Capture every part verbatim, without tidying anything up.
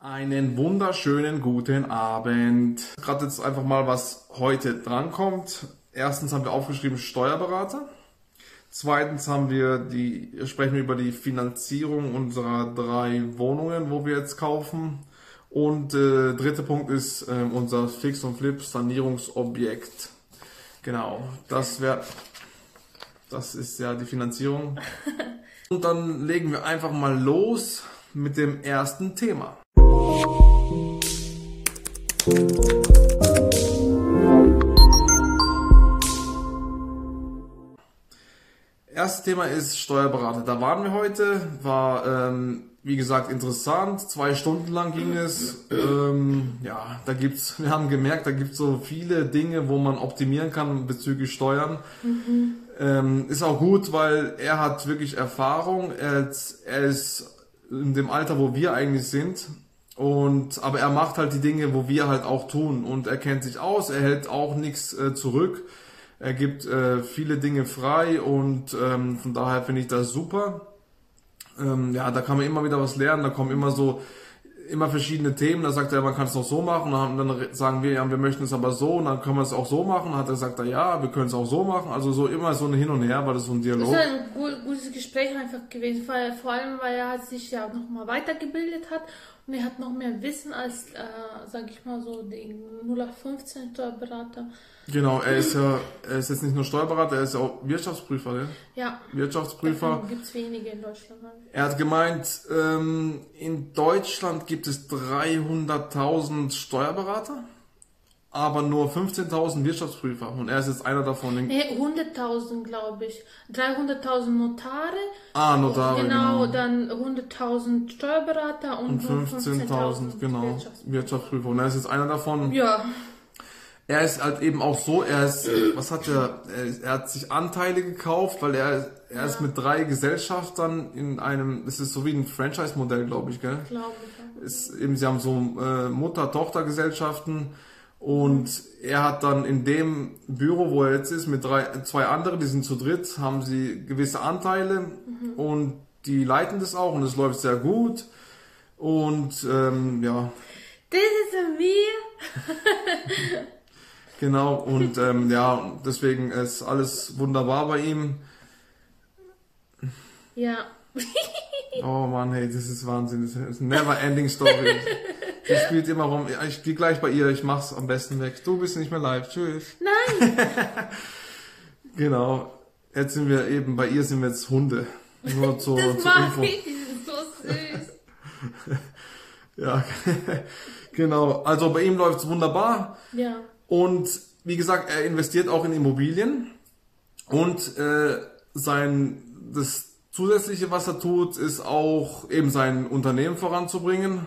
Einen wunderschönen guten Abend. Gerade jetzt einfach mal, was heute drankommt. Erstens haben wir aufgeschrieben Steuerberater. Zweitens haben wir die, sprechen wir über die Finanzierung unserer drei Wohnungen, wo wir jetzt kaufen. Und äh, dritter Punkt ist äh, unser Fix und Flip Sanierungsobjekt. Genau, das wäre, das ist ja die Finanzierung. Und dann legen wir einfach mal los mit dem ersten Thema. Erstes Thema ist Steuerberater. Da waren wir heute, war ähm, wie gesagt interessant. Zwei Stunden lang ging es. Ähm, ja, da gibt's, wir haben gemerkt, da gibt's so viele Dinge, wo man optimieren kann bezüglich Steuern. Mhm. Ähm, ist auch gut, weil er hat wirklich Erfahrung. Er ist, er ist in dem Alter, wo wir eigentlich sind. Und aber er macht halt die Dinge, wo wir halt auch tun. Und er kennt sich aus. Er hält auch nichts äh, zurück. Er gibt äh, viele Dinge frei und ähm, von daher finde ich das super. Ähm, ja, da kann man immer wieder was lernen, da kommen immer so, immer verschiedene Themen, da sagt er, man kann es noch so machen, und dann sagen wir, ja, wir möchten es aber so, und dann können wir es auch so machen, und hat er gesagt, ja, wir können es auch so machen, also so immer so ein Hin und Her, war das so ein Dialog. Das ist ein gut, gutes Gespräch einfach gewesen, weil, vor allem, weil er sich ja auch nochmal weitergebildet hat und er hat noch mehr Wissen als, äh, sag ich mal so, die null acht fünfzehn Steuerberater. Genau, er ist ja, er ist jetzt nicht nur Steuerberater, er ist ja auch Wirtschaftsprüfer, ja? Ja. Wirtschaftsprüfer. Davon gibt's wenige in Deutschland. Er hat gemeint, ähm, in Deutschland gibt es dreihunderttausend Steuerberater, aber nur fünfzehntausend Wirtschaftsprüfer, und er ist jetzt einer davon. Nee, hunderttausend glaube ich. dreihunderttausend Notare. Ah, Notare, genau. genau. Dann hunderttausend Steuerberater und, und fünfzehntausend, genau, Wirtschaftsprüfer. Wirtschaftsprüfer. Und er ist jetzt einer davon. Ja. Er ist halt eben auch so, er ist, was hat er, er hat sich Anteile gekauft, weil er, er ja. ist mit drei Gesellschaftern in einem, es ist so wie ein Franchise-Modell, glaube ich, gell? Glaube ich. Ist eben, sie haben so äh, Mutter-Tochter-Gesellschaften, und er hat dann in dem Büro, wo er jetzt ist, mit drei, zwei anderen, die sind zu dritt, haben sie gewisse Anteile, mhm. und die leiten das auch, und es läuft sehr gut, und ähm, ja. Das ist mir. Genau, und ähm, ja, deswegen ist alles wunderbar bei ihm. Ja. Oh Mann, hey, das ist Wahnsinn. Das ist eine never ending story. Die spielt immer rum. Ich gehe gleich bei ihr, ich mach's am besten weg. Du bist nicht mehr live. Tschüss. Nein. Genau. Jetzt sind wir eben, bei ihr sind wir jetzt Hunde. Nur zur, das zur Info. Ich, die sind so süß. Ja, genau. Also bei ihm läuft's wunderbar. Ja. Und wie gesagt, er investiert auch in Immobilien, und äh, sein das Zusätzliche, was er tut, ist auch eben sein Unternehmen voranzubringen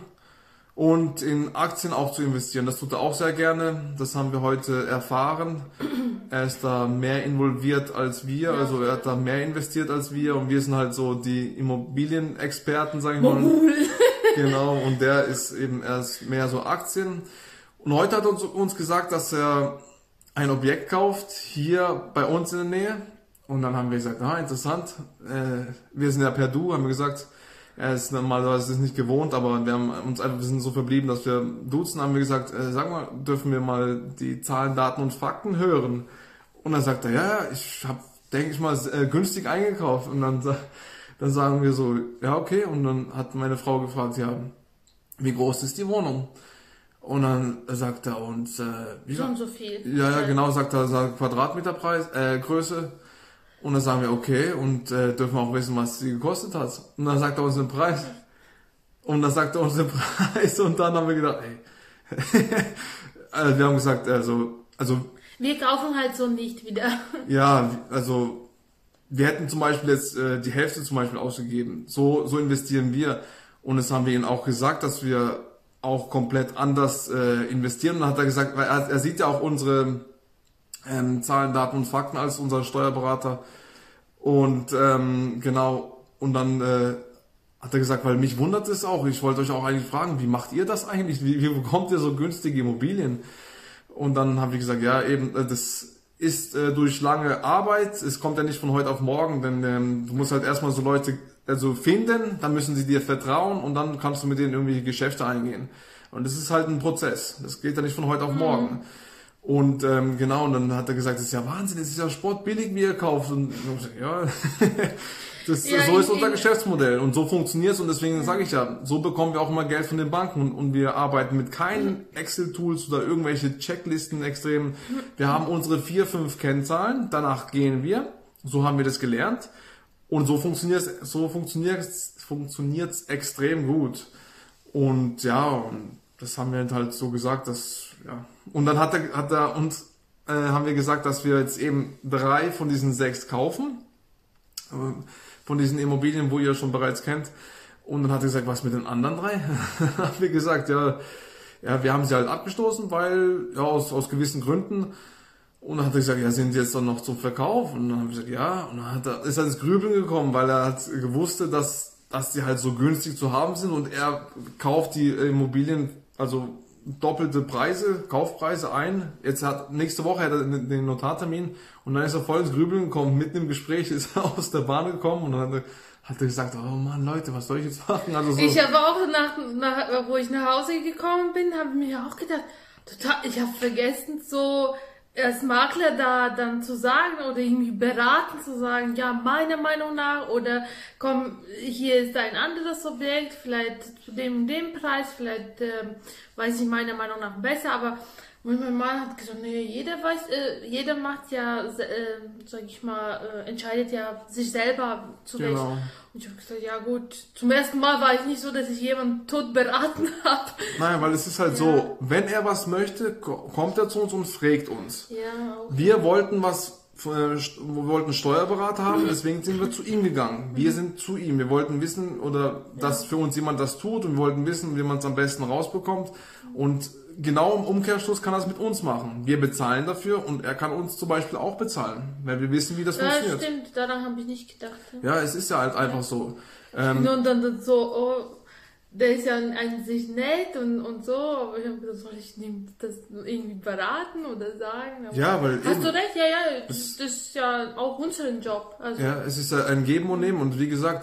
und in Aktien auch zu investieren. Das tut er auch sehr gerne. Das haben wir heute erfahren. Er ist da mehr involviert als wir, ja. Also er hat da mehr investiert als wir, und wir sind halt so die Immobilienexperten, sag ich mal. Genau, und der ist eben erst mehr so Aktien. Und heute hat er uns, uns gesagt, dass er ein Objekt kauft, hier bei uns in der Nähe. Und dann haben wir gesagt, ah, interessant. Äh, wir sind ja per Du, haben wir gesagt, er ist normalerweise nicht gewohnt, aber wir haben uns einfach, wir sind so verblieben, dass wir duzen, haben wir gesagt, äh, sag mal, dürfen wir mal die Zahlen, Daten und Fakten hören? Und dann sagt er, ja, ich habe, denke ich mal, äh, günstig eingekauft. Und dann, dann sagen wir so, ja, okay. Und dann hat meine Frau gefragt, ja, wie groß ist die Wohnung? Und dann sagt er uns, äh, wie so und so viel. Ja, ja, genau, sagt er, sagt Quadratmeterpreis, äh, Größe. Und dann sagen wir, okay, und äh, dürfen wir auch wissen, was sie gekostet hat. Und dann sagt er uns den Preis. Und dann sagt er uns den Preis, und dann haben wir gedacht, ey. Also wir haben gesagt, also, also. Wir kaufen halt so nicht wieder. Ja, also, wir hätten zum Beispiel jetzt äh, die Hälfte zum Beispiel ausgegeben. So, so investieren wir. Und das haben wir ihnen auch gesagt, dass wir auch komplett anders äh, investieren. Und dann hat er gesagt, weil er, er sieht ja auch unsere ähm, Zahlen, Daten und Fakten als unser Steuerberater. Und ähm, genau, und dann äh, hat er gesagt, weil mich wundert es auch, ich wollte euch auch eigentlich fragen, wie macht ihr das eigentlich? Wie, wie bekommt ihr so günstige Immobilien? Und dann habe ich gesagt, ja eben, äh, das ist äh, durch lange Arbeit, es kommt ja nicht von heute auf morgen, denn ähm, du musst halt erstmal so Leute also finden, dann müssen sie dir vertrauen und dann kannst du mit denen irgendwelche Geschäfte eingehen. Und das ist halt ein Prozess. Das geht ja nicht von heute auf morgen. Mhm. Und ähm, genau, und dann hat er gesagt, das ist ja Wahnsinn, das ist ja Sport billig, wie ihr kauft. Und ja, das, ja, so ist unser Geschäftsmodell und so funktioniert es. Und deswegen ja. sage ich ja, so bekommen wir auch immer Geld von den Banken. Und, und wir arbeiten mit keinen Excel-Tools oder irgendwelche Checklisten extrem. Wir haben unsere vier, fünf Kennzahlen, danach gehen wir. So haben wir das gelernt. Und so funktioniert es so funktioniert, funktioniert's extrem gut. Und ja, und das haben wir halt so gesagt, dass, ja. Und dann hat er, hat er uns, äh, haben wir gesagt, dass wir jetzt eben drei von diesen sechs kaufen. Äh, von diesen Immobilien, wo ihr schon bereits kennt. Und dann hat er gesagt, was mit den anderen drei? Haben wir gesagt, ja, ja, wir haben sie halt abgestoßen, weil, ja, aus, aus gewissen Gründen. Und dann hat er gesagt, ja, sind die jetzt dann noch zum Verkauf? Und dann haben wir gesagt, ja. Und dann hat er, ist er ins Grübeln gekommen, weil er hat gewusst, dass, dass die halt so günstig zu haben sind und er kauft die Immobilien, also doppelte Preise, Kaufpreise ein. Jetzt hat, nächste Woche hat er den Notartermin und dann ist er voll ins Grübeln gekommen. Mitten im Gespräch ist er aus der Bahn gekommen und dann hat er, hat er gesagt, oh Mann, Leute, was soll ich jetzt machen? Also so. Ich habe auch nach, nach, wo ich nach Hause gekommen bin, habe mir auch gedacht, total, ich habe vergessen, so als Makler da dann zu sagen oder irgendwie beraten zu sagen, ja, meiner Meinung nach, oder komm, hier ist ein anderes Objekt, vielleicht zu dem und dem Preis, vielleicht äh, weiß ich meiner Meinung nach besser, aber mein Mann hat gesagt, nee, jeder weiß, äh, jeder macht ja, äh, sag ich mal, äh, entscheidet ja sich selber zurecht. Genau. Und ich habe gesagt, ja gut, zum ersten Mal war ich nicht so, dass ich jemanden tot beraten habe. Nein, weil es ist halt ja. so, wenn er was möchte, kommt er zu uns und fragt uns. Ja, okay. Wir wollten was, wir wollten einen Steuerberater haben, deswegen sind wir zu ihm gegangen. Wir sind zu ihm. Wir wollten wissen, oder dass ja. für uns jemand das tut und wir wollten wissen, wie man es am besten rausbekommt. Und genau im Umkehrschluss kann er es mit uns machen. Wir bezahlen dafür und er kann uns zum Beispiel auch bezahlen, weil wir wissen, wie das ja, funktioniert. Ja, stimmt, daran habe ich nicht gedacht. Ja. ja, es ist ja halt einfach ja. so. Ähm, und dann, dann so, oh, der ist ja an sich nett und, und so, aber ich habe gedacht, soll ich ihm das irgendwie beraten oder sagen? Aber ja, weil hast eben, du recht, ja, ja, das, das ist ja auch unser Job. Also. Ja, es ist ja ein Geben und Nehmen und wie gesagt,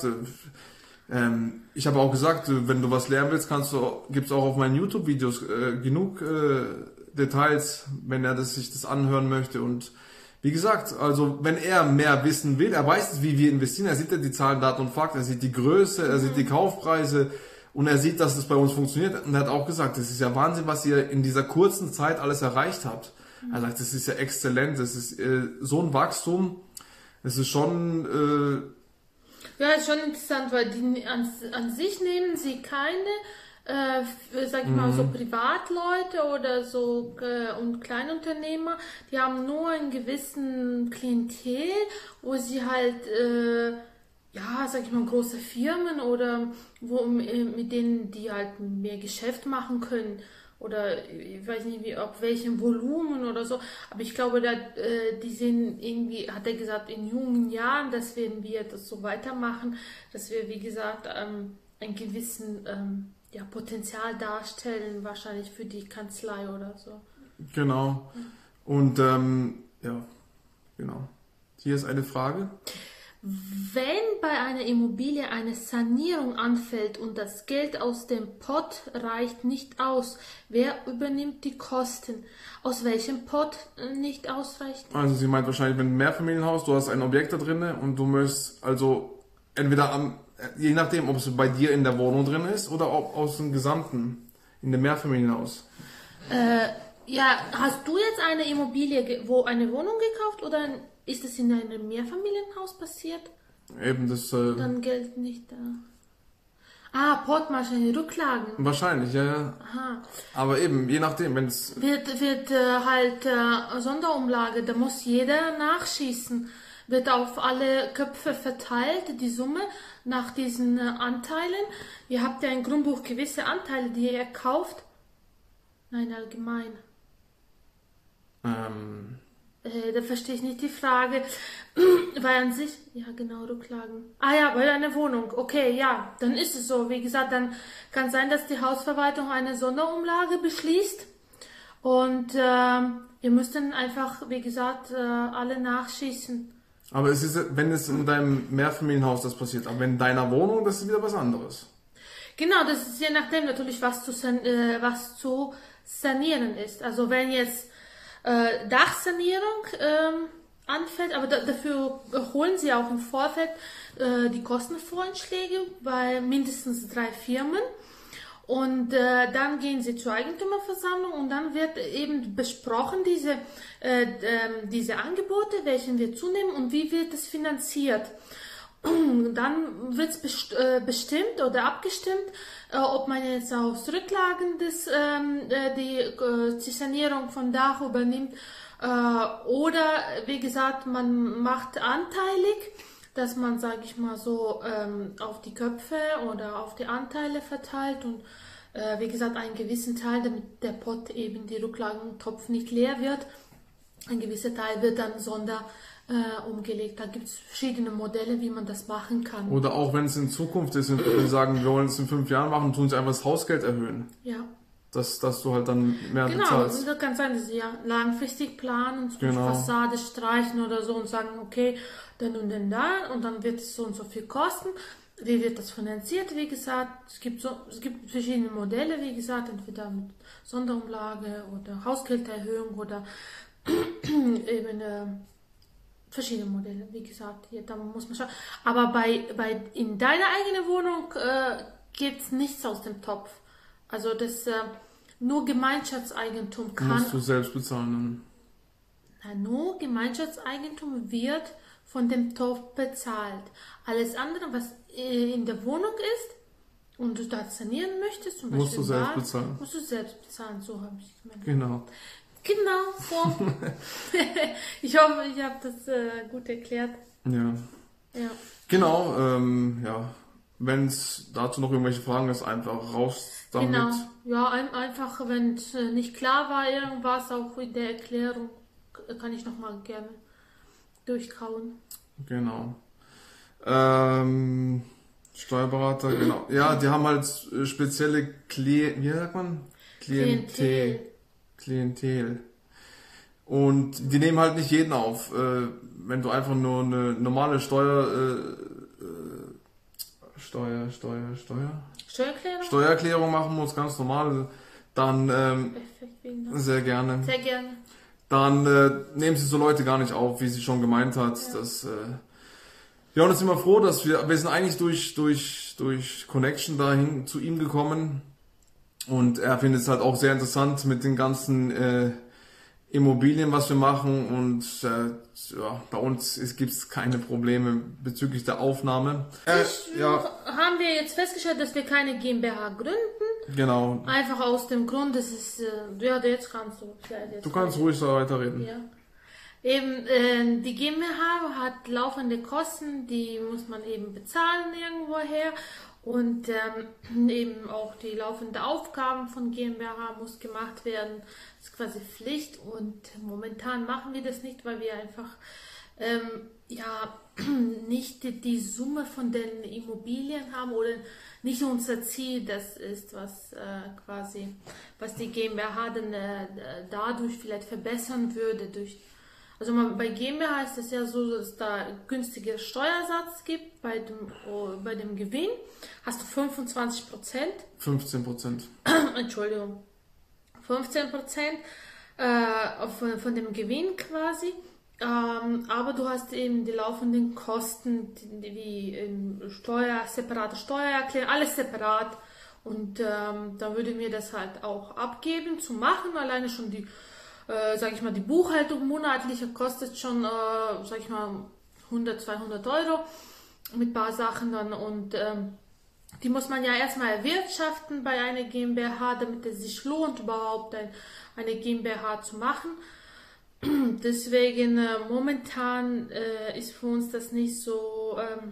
Ähm, ich habe auch gesagt, wenn du was lernen willst, kannst du, gibt's auch auf meinen YouTube-Videos äh, genug äh, Details, wenn er das, sich das anhören möchte. Und wie gesagt, also wenn er mehr wissen will, er weiß, wie wir investieren, er sieht ja die Zahlen, Daten und Fakten, er sieht die Größe, er sieht die Kaufpreise und er sieht, dass das bei uns funktioniert. Und er hat auch gesagt, das ist ja Wahnsinn, was ihr in dieser kurzen Zeit alles erreicht habt. Er sagt, das ist ja exzellent, das ist äh, so ein Wachstum, das ist schon... Äh, Ja, ist schon interessant, weil die an, an sich nehmen sie keine, äh, sag ich mal, mhm. so Privatleute oder so äh, und Kleinunternehmer, die haben nur einen gewissen Klientel, wo sie halt, äh, ja, sag ich mal, große Firmen oder wo mit denen die halt mehr Geschäft machen können. Oder ich weiß nicht, wie, auf welchem Volumen oder so. Aber ich glaube, da, äh, die sind irgendwie, hat er gesagt, in jungen Jahren, dass werden wir das so weitermachen, dass wir, wie gesagt, ähm, ein gewissen ähm, ja, Potenzial darstellen, wahrscheinlich für die Kanzlei oder so. Genau. Und ähm, ja, genau. Hier ist eine Frage. Wenn bei einer Immobilie eine Sanierung anfällt und das Geld aus dem Pott reicht nicht aus, wer übernimmt die Kosten? Aus welchem Pott nicht ausreicht? Also sie meint wahrscheinlich, wenn ein Mehrfamilienhaus, du hast ein Objekt da drin und du möchtest also entweder am, je nachdem, ob es bei dir in der Wohnung drin ist oder ob aus dem Gesamten, in dem Mehrfamilienhaus. Äh, ja, hast du jetzt eine Immobilie, wo eine Wohnung gekauft oder ein Ist es in einem Mehrfamilienhaus passiert? Eben, das... Äh, Dann Geld nicht da. Ah, Portmaschine, Rücklagen. Wahrscheinlich, ja, ja. Aha. Aber eben, je nachdem, wenn es... Wird, wird äh, halt äh, Sonderumlage, da muss jeder nachschießen. Wird auf alle Köpfe verteilt, die Summe nach diesen äh, Anteilen. Ihr habt ja im Grundbuch gewisse Anteile, die ihr kauft. Nein, allgemein. Ähm... Da verstehe ich nicht die Frage, weil an sich, ja genau, Rücklagen. Ah ja, bei einer Wohnung, okay, ja, dann ist es so. Wie gesagt, dann kann sein, dass die Hausverwaltung eine Sonderumlage beschließt und äh, ihr müsst dann einfach, wie gesagt, äh, alle nachschießen. Aber es ist, wenn es in deinem Mehrfamilienhaus das passiert, aber wenn in deiner Wohnung, das ist wieder was anderes. Genau, das ist je nachdem natürlich, was zu, san äh, was zu sanieren ist. Also wenn jetzt äh, Dachsanierung ähm, anfällt, aber da, dafür holen sie auch im Vorfeld äh, die Kostenvoranschläge bei mindestens drei Firmen. Und äh, dann gehen sie zur Eigentümerversammlung und dann wird eben besprochen, diese, äh, äh, diese Angebote, welchen wir zunehmen und wie wird es finanziert. Und dann wird es best äh, bestimmt oder abgestimmt, äh, ob man jetzt aus Rücklagen des, ähm, äh, die, äh, die Sanierung von Dach übernimmt äh, oder, wie gesagt, man macht anteilig, dass man, sage ich mal so, ähm, auf die Köpfe oder auf die Anteile verteilt und äh, wie gesagt, einen gewissen Teil, damit der Pot eben, die Rücklagentopf nicht leer wird, ein gewisser Teil wird dann sonder äh, umgelegt. Da gibt es verschiedene Modelle, wie man das machen kann. Oder auch wenn es in Zukunft ist, wenn wir sagen, wir wollen es in fünf Jahren machen, tun sie einfach das Hausgeld erhöhen. Ja. Dass, dass du halt dann mehr genau, bezahlst. Genau, das kann sein, dass sie ja langfristig planen, so genau. eine Fassade streichen oder so und sagen, okay, dann und dann da und dann wird es so und so viel kosten. Wie wird das finanziert? Wie gesagt, es gibt, so, es gibt verschiedene Modelle, wie gesagt, entweder mit Sonderumlage oder Hausgelderhöhung oder eben äh, verschiedene Modelle, wie gesagt, hier, da muss man schauen. Aber bei, bei in deiner eigenen Wohnung äh, gibt es nichts aus dem Topf. Also das äh, nur Gemeinschaftseigentum kann. Musst du selbst bezahlen. Na, nur Gemeinschaftseigentum wird von dem Topf bezahlt. Alles andere, was äh, in der Wohnung ist und du da sanieren möchtest, zum musst Beispiel du selbst Bad, bezahlen. Musst du selbst bezahlen, so habe ich gemeint. Genau. Genau, so. Ich hoffe, ich habe das äh, gut erklärt. Ja. Ja. Genau, ähm, ja. Wenn es dazu noch irgendwelche Fragen ist, einfach raus damit. Genau, ja, ein, einfach, wenn es äh, nicht klar war, irgendwas, auch in der Erklärung, kann ich nochmal gerne durchkauen. Genau. Ähm, Steuerberater, genau. Ja, die haben halt spezielle Kle wie sagt man? Klientel. Klientel. Klientel. Und die nehmen halt nicht jeden auf. Äh, wenn du einfach nur eine normale Steuer, äh, äh, Steuer, Steuer, Steuer? Steuererklärung? Steuererklärung machen musst, ganz normal, dann ähm, sehr gerne. Sehr gerne. Dann äh, nehmen sie so Leute gar nicht auf, wie sie schon gemeint hat. Ja. Dass, äh, ja, und jetzt sind wir froh, dass wir, wir sind eigentlich durch, durch, durch Connection dahin zu ihm gekommen. Und er findet es halt auch sehr interessant mit den ganzen äh, Immobilien, was wir machen. Und äh, ja, bei uns gibt es keine Probleme bezüglich der Aufnahme. Äh, ja. Haben wir jetzt festgestellt, dass wir keine GmbH gründen. Genau. Einfach aus dem Grund, dass es, äh, ja, jetzt kannst du. Jetzt du kannst ruhig so weiterreden. Ja. Eben, äh, die GmbH hat laufende Kosten, die muss man eben bezahlen irgendwoher. Und ähm, eben auch die laufenden Aufgaben von GmbH muss gemacht werden. Das ist quasi Pflicht und momentan machen wir das nicht, weil wir einfach ähm, ja nicht die, die Summe von den Immobilien haben oder nicht unser Ziel. Das ist was äh, quasi, was die GmbH dann äh, dadurch vielleicht verbessern würde durch. Also bei GmbH ist es ja so, dass es da günstiger Steuersatz gibt. Bei dem, oh, bei dem Gewinn hast du fünfundzwanzig Prozent. fünfzehn Prozent. Entschuldigung. fünfzehn Prozent äh, von, von dem Gewinn quasi. Ähm, aber du hast eben die laufenden Kosten, die, wie ähm, Steuer, separate Steuererklärung, alles separat. Und ähm, da würde mir das halt auch abgeben zu machen. Alleine schon die Äh, sag ich mal, die Buchhaltung monatliche kostet schon, äh, sag ich mal, hundert, zweihundert Euro mit ein paar Sachen dann und ähm, die muss man ja erstmal erwirtschaften bei einer GmbH, damit es sich lohnt, überhaupt ein, eine GmbH zu machen. Deswegen äh, momentan äh, ist für uns das nicht so ähm,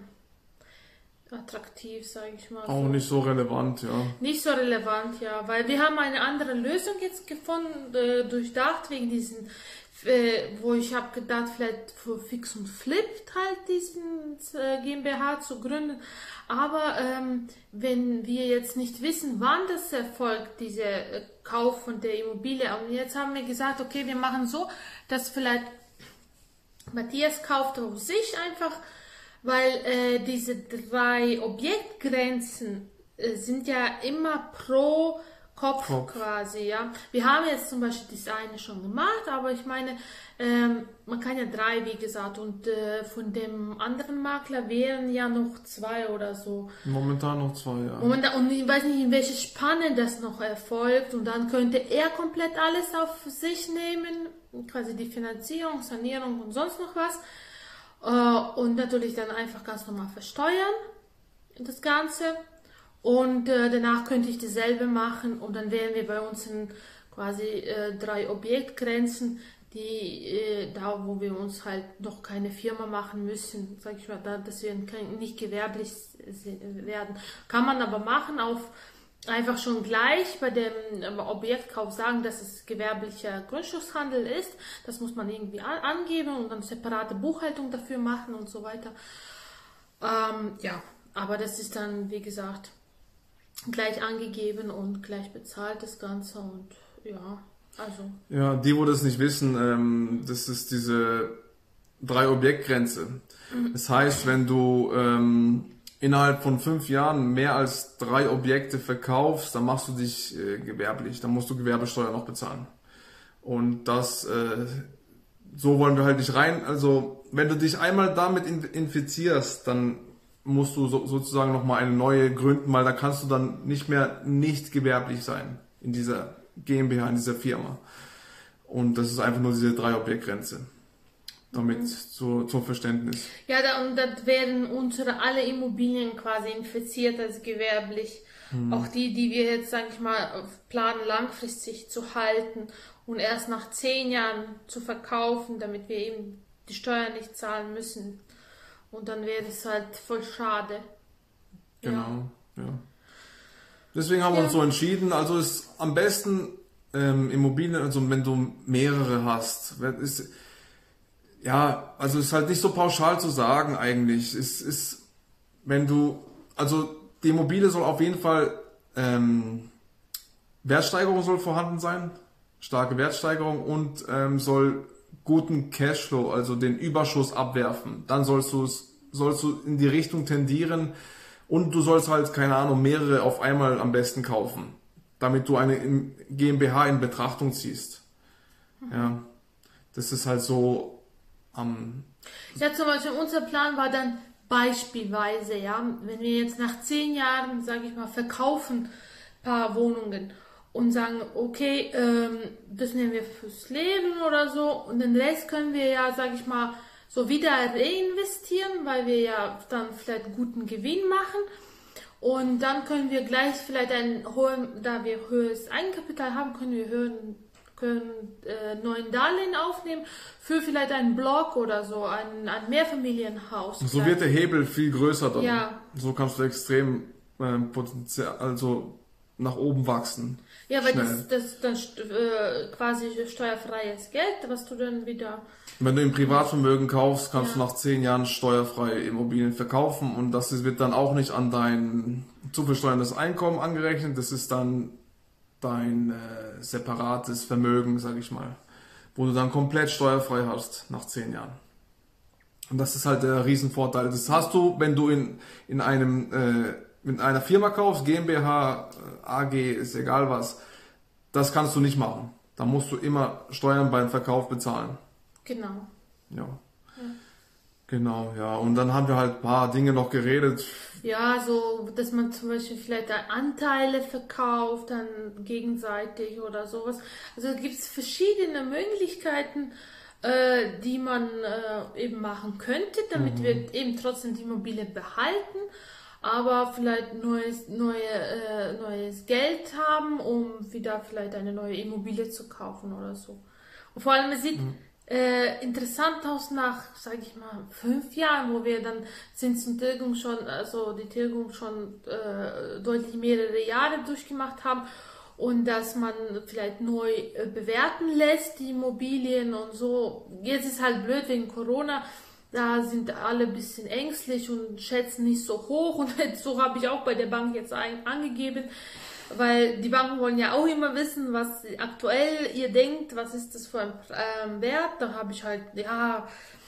attraktiv, sage ich mal. Auch so. nicht so relevant, ja. Nicht so relevant, ja, weil wir haben eine andere Lösung jetzt gefunden, äh, durchdacht, wegen diesen, äh, wo ich habe gedacht, vielleicht für Fix und Flip halt diesen äh, GmbH zu gründen, aber ähm, wenn wir jetzt nicht wissen, wann das erfolgt, dieser äh, Kauf von der Immobilie, und jetzt haben wir gesagt, okay, wir machen so, dass vielleicht Matthias kauft auf sich einfach, weil äh, diese drei Objektgrenzen äh, sind ja immer pro Kopf, Kopf quasi, ja. Wir haben jetzt zum Beispiel das eine schon gemacht, aber ich meine, ähm, man kann ja drei, wie gesagt, und äh, von dem anderen Makler wären ja noch zwei oder so. Momentan noch zwei, ja. Momentan, und ich weiß nicht, in welche Spanne das noch erfolgt, und dann könnte er komplett alles auf sich nehmen, quasi die Finanzierung, Sanierung und sonst noch was, äh, und natürlich dann einfach ganz normal versteuern, das Ganze. Und äh, danach könnte ich dasselbe machen, und dann wären wir bei uns in quasi äh, drei Objektgrenzen, die äh, da, wo wir uns halt noch keine Firma machen müssen, sag ich mal, da, dass wir kein, nicht gewerblich werden. Kann man aber machen, auf einfach schon gleich bei dem Objektkauf sagen, dass es gewerblicher Grundstückshandel ist. Das muss man irgendwie an, angeben und dann separate Buchhaltung dafür machen und so weiter. Ähm, ja, aber das ist dann, wie gesagt, gleich angegeben und gleich bezahlt das Ganze, und ja, also. Ja, die, wo das nicht wissen, ähm, das ist diese drei Objektgrenze. Mhm. Das heißt, wenn du ähm, innerhalb von fünf Jahren mehr als drei Objekte verkaufst, dann machst du dich äh, gewerblich, dann musst du Gewerbesteuer noch bezahlen. Und das, äh, so wollen wir halt nicht rein, also wenn du dich einmal damit infizierst, dann musst du so, sozusagen nochmal eine neue gründen, weil da kannst du dann nicht mehr nicht gewerblich sein in dieser GmbH, in dieser Firma. Und das ist einfach nur diese drei Objektgrenze. Damit mhm. zu, zum Verständnis. Ja, da, und das werden unsere alle Immobilien quasi infiziert als gewerblich. Mhm. Auch die, die wir jetzt, sag ich mal, planen langfristig zu halten und erst nach zehn Jahren zu verkaufen, damit wir eben die Steuern nicht zahlen müssen. Und dann wäre es halt voll schade. Genau, ja. ja. Deswegen haben wir ja. uns so entschieden. Also ist am besten ähm, Immobilien, also wenn du mehrere hast. Ist, ja, also ist halt nicht so pauschal zu sagen eigentlich. Es ist, wenn du, also die Immobilie soll auf jeden Fall, ähm, Wertsteigerung soll vorhanden sein, starke Wertsteigerung, und ähm, soll guten Cashflow, also den Überschuss abwerfen. Dann sollst du es, sollst du in die Richtung tendieren, und du sollst halt, keine Ahnung, mehrere auf einmal am besten kaufen, damit du eine GmbH in Betrachtung ziehst. Mhm. Ja, das ist halt so am... Ähm, ja, zum Beispiel unser Plan war dann beispielsweise, ja, wenn wir jetzt nach zehn Jahren, sage ich mal, verkaufen ein paar Wohnungen und sagen, okay, ähm, das nehmen wir fürs Leben oder so, und den Rest können wir ja, sag ich mal, so wieder reinvestieren, weil wir ja dann vielleicht einen guten Gewinn machen, und dann können wir gleich vielleicht einen hohen, da wir höheres Eigenkapital haben, können wir höhen, können äh, neuen Darlehen aufnehmen für vielleicht einen Block oder so, ein, ein Mehrfamilienhaus. So vielleicht. Wird der Hebel viel größer dann. Ja. So kannst du extrem äh, Potenzial, also nach oben wachsen. Ja, weil schnell. das, das dann äh, quasi steuerfreies Geld, was du dann wieder... Wenn du im Privatvermögen kaufst, kannst ja. du nach zehn Jahren steuerfrei Immobilien verkaufen, und das wird dann auch nicht an dein zu versteuerndes Einkommen angerechnet. Das ist dann dein äh, separates Vermögen, sag ich mal, wo du dann komplett steuerfrei hast nach zehn Jahren. Und das ist halt der Riesenvorteil. Das hast du, wenn du in, in einem... Äh, mit einer Firma kaufst, GmbH, A G, ist egal was, das kannst du nicht machen. Da musst du immer Steuern beim Verkauf bezahlen. Genau. Ja. ja. Genau, ja. Und dann haben wir halt ein paar Dinge noch geredet. Ja, so, dass man zum Beispiel vielleicht Anteile verkauft, dann gegenseitig oder sowas. Also gibt es verschiedene Möglichkeiten, äh, die man äh, eben machen könnte, damit mhm. wir eben trotzdem die Immobilie behalten, aber vielleicht neues, neue, äh, neues Geld haben, um wieder vielleicht eine neue Immobilie zu kaufen oder so. Und vor allem, es sieht mhm. äh, interessant aus nach, sage ich mal, fünf Jahren, wo wir dann Zins und Tilgung schon, also die Tilgung schon äh, deutlich mehrere Jahre durchgemacht haben, und dass man vielleicht neu äh, bewerten lässt, die Immobilien und so. Jetzt ist halt blöd wegen Corona. Da sind alle ein bisschen ängstlich und schätzen nicht so hoch, und so habe ich auch bei der Bank jetzt ein, angegeben, weil die Banken wollen ja auch immer wissen, was aktuell ihr denkt, was ist das für ein ähm, Wert. Da habe ich halt, ja,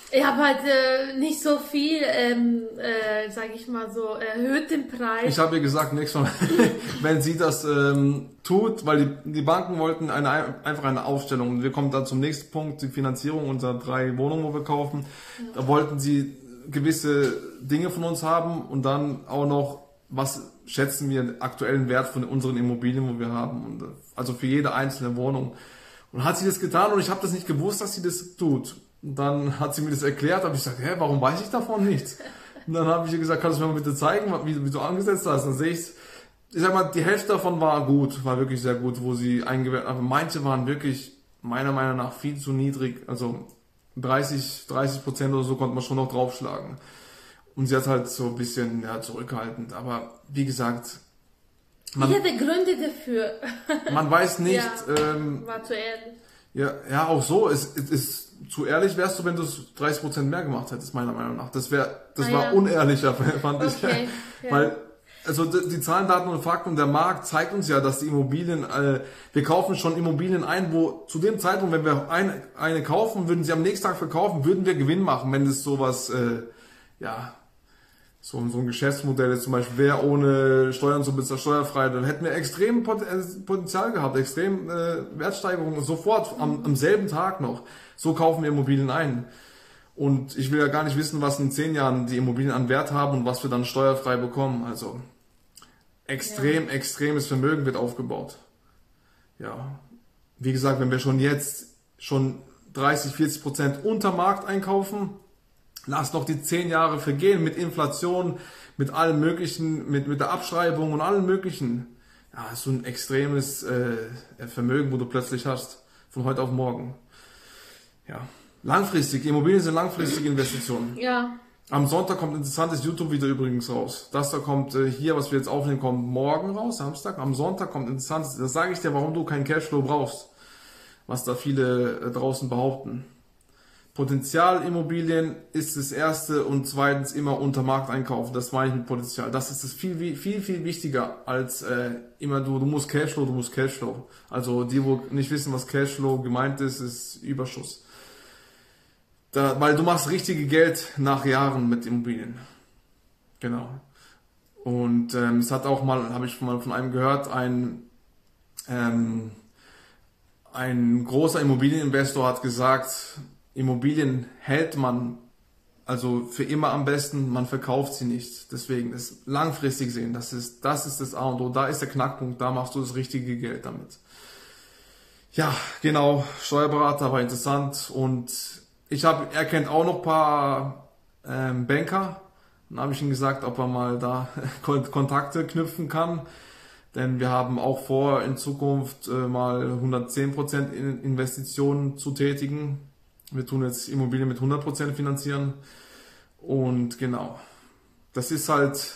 Ich habe halt äh, nicht so viel, ähm, äh, sage ich mal so, erhöht den Preis. Ich habe ihr gesagt, nächstes Mal, wenn sie das ähm, tut, weil die, die Banken wollten eine, einfach eine Aufstellung. Und wir kommen dann zum nächsten Punkt, die Finanzierung unserer drei Wohnungen, wo wir kaufen. Ja. Da wollten sie gewisse Dinge von uns haben und dann auch noch, was schätzen wir den aktuellen Wert von unseren Immobilien, wo wir haben. Und, also für jede einzelne Wohnung. Und hat sie das getan und ich habe das nicht gewusst, dass sie das tut. Und dann hat sie mir das erklärt, habe ich gesagt, hä, warum weiß ich davon nichts? Und dann habe ich ihr gesagt, kannst du mir mal bitte zeigen, wie, wie du angesetzt hast? Dann sehe ich, ich sag mal, die Hälfte davon war gut, war wirklich sehr gut, wo sie eingewählt, aber manche waren wirklich meiner Meinung nach viel zu niedrig, also dreißig Prozent oder so konnte man schon noch draufschlagen. Und sie hat halt so ein bisschen, ja, zurückhaltend, aber wie gesagt, man, ich hatte Gründe dafür. Man weiß nicht, ja, ähm, war zu ehrlich. Ja, ja, auch so, es, es ist, zu ehrlich wärst du, wenn du es dreißig Prozent mehr gemacht hättest, meiner Meinung nach. Das wäre, das ah, war ja. unehrlicher, fand ich. Okay, ja. Weil, also die Zahlen, Daten und Fakten, der Markt zeigt uns ja, dass die Immobilien, äh, wir kaufen schon Immobilien ein, wo zu dem Zeitpunkt, wenn wir eine, eine kaufen, würden sie am nächsten Tag verkaufen, würden wir Gewinn machen, wenn es sowas, äh, ja, so, so ein Geschäftsmodell ist zum Beispiel, wer ohne Steuern zu bezahlen, steuerfrei, dann hätten wir extrem Potenzial gehabt, extrem äh, Wertsteigerungen sofort am, am selben Tag noch. So kaufen wir Immobilien ein. Und ich will ja gar nicht wissen, was in zehn Jahren die Immobilien an Wert haben und was wir dann steuerfrei bekommen. Also extrem, ja. extremes Vermögen wird aufgebaut. Ja, wie gesagt, wenn wir schon jetzt schon dreißig, vierzig Prozent unter Markt einkaufen, lass noch die zehn Jahre vergehen mit Inflation, mit allem möglichen, mit, mit der Abschreibung und allem möglichen. Ja, so ein extremes äh, Vermögen, wo du plötzlich hast, von heute auf morgen. Ja, langfristig, Immobilien sind langfristige Investitionen. Ja. Am Sonntag kommt ein interessantes YouTube-Video übrigens raus. Das da kommt äh, hier, was wir jetzt aufnehmen, kommt morgen raus, Samstag. Am Sonntag kommt ein interessantes, das sage ich dir, warum du keinen Cashflow brauchst. Was da viele äh, draußen behaupten. Potenzialimmobilien ist das erste und zweitens immer unter Markt einkaufen. Das meine ich mit Potenzial. Das ist das viel, viel, viel wichtiger als äh, immer du, du musst Cashflow, du musst Cashflow. Also die, wo nicht wissen, was Cashflow gemeint ist, ist Überschuss. Da, weil du machst richtige Geld nach Jahren mit Immobilien. Genau. Und ähm, es hat auch mal, habe ich mal von einem gehört, ein ähm, ein großer Immobilieninvestor hat gesagt, Immobilien hält man also für immer am besten, man verkauft sie nicht. Deswegen ist langfristig sehen, das ist das ist das A und O, da ist der Knackpunkt, da machst du das richtige Geld damit. Ja, genau, Steuerberater war interessant und ich habe, er kennt auch noch ein paar ähm, Banker. Dann habe ich ihm gesagt, ob er mal da Kontakte knüpfen kann. Denn wir haben auch vor, in Zukunft äh, mal hundertzehn Prozent in Investitionen zu tätigen. Wir tun jetzt Immobilien mit hundert Prozent finanzieren. Und genau, das ist halt,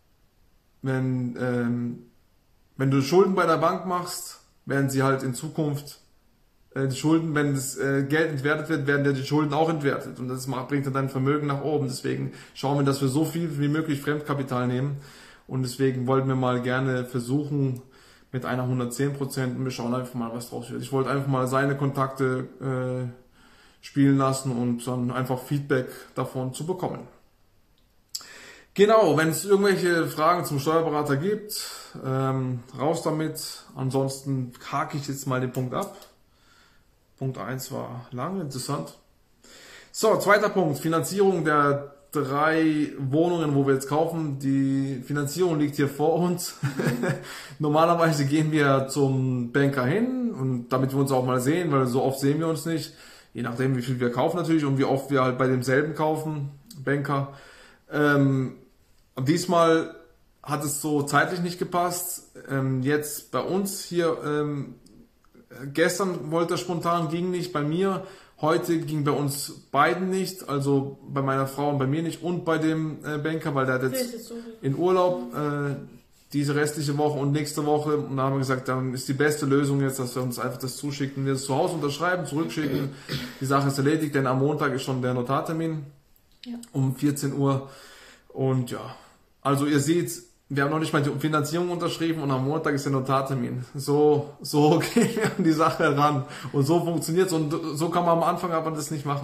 wenn, ähm, wenn du Schulden bei der Bank machst, werden sie halt in Zukunft die Schulden, wenn das Geld entwertet wird, werden ja die Schulden auch entwertet und das bringt dann dein Vermögen nach oben. Deswegen schauen wir, dass wir so viel wie möglich Fremdkapital nehmen und deswegen wollten wir mal gerne versuchen mit einer hundertzehn Prozent und wir schauen einfach mal, was draus wird. Ich wollte einfach mal seine Kontakte äh, spielen lassen und dann einfach Feedback davon zu bekommen. Genau, wenn es irgendwelche Fragen zum Steuerberater gibt, ähm, raus damit. Ansonsten hake ich jetzt mal den Punkt ab. Punkt eins war lang, interessant. So, zweiter Punkt, Finanzierung der drei Wohnungen, wo wir jetzt kaufen. Die Finanzierung liegt hier vor uns. Normalerweise gehen wir zum Banker hin und damit wir uns auch mal sehen, weil so oft sehen wir uns nicht. Je nachdem, wie viel wir kaufen natürlich und wie oft wir halt bei demselben kaufen, Banker. Ähm, diesmal hat es so zeitlich nicht gepasst. Ähm, jetzt bei uns hier, ähm, gestern wollte er spontan, ging nicht bei mir. Heute ging bei uns beiden nicht, also bei meiner Frau und bei mir nicht und bei dem äh, Banker, weil der hat jetzt in Urlaub äh, diese restliche Woche und nächste Woche. Und da haben wir gesagt, dann ist die beste Lösung jetzt, dass wir uns einfach das zuschicken, wir es zu Hause unterschreiben, zurückschicken. Die Sache ist erledigt, denn am Montag ist schon der Notartermin, ja, um vierzehn Uhr. Und ja, also ihr seht, wir haben noch nicht mal die Finanzierung unterschrieben und am Montag ist der Notartermin. So, so gehen wir an die Sache ran. Und so funktioniert es. Und so kann man am Anfang aber das nicht machen.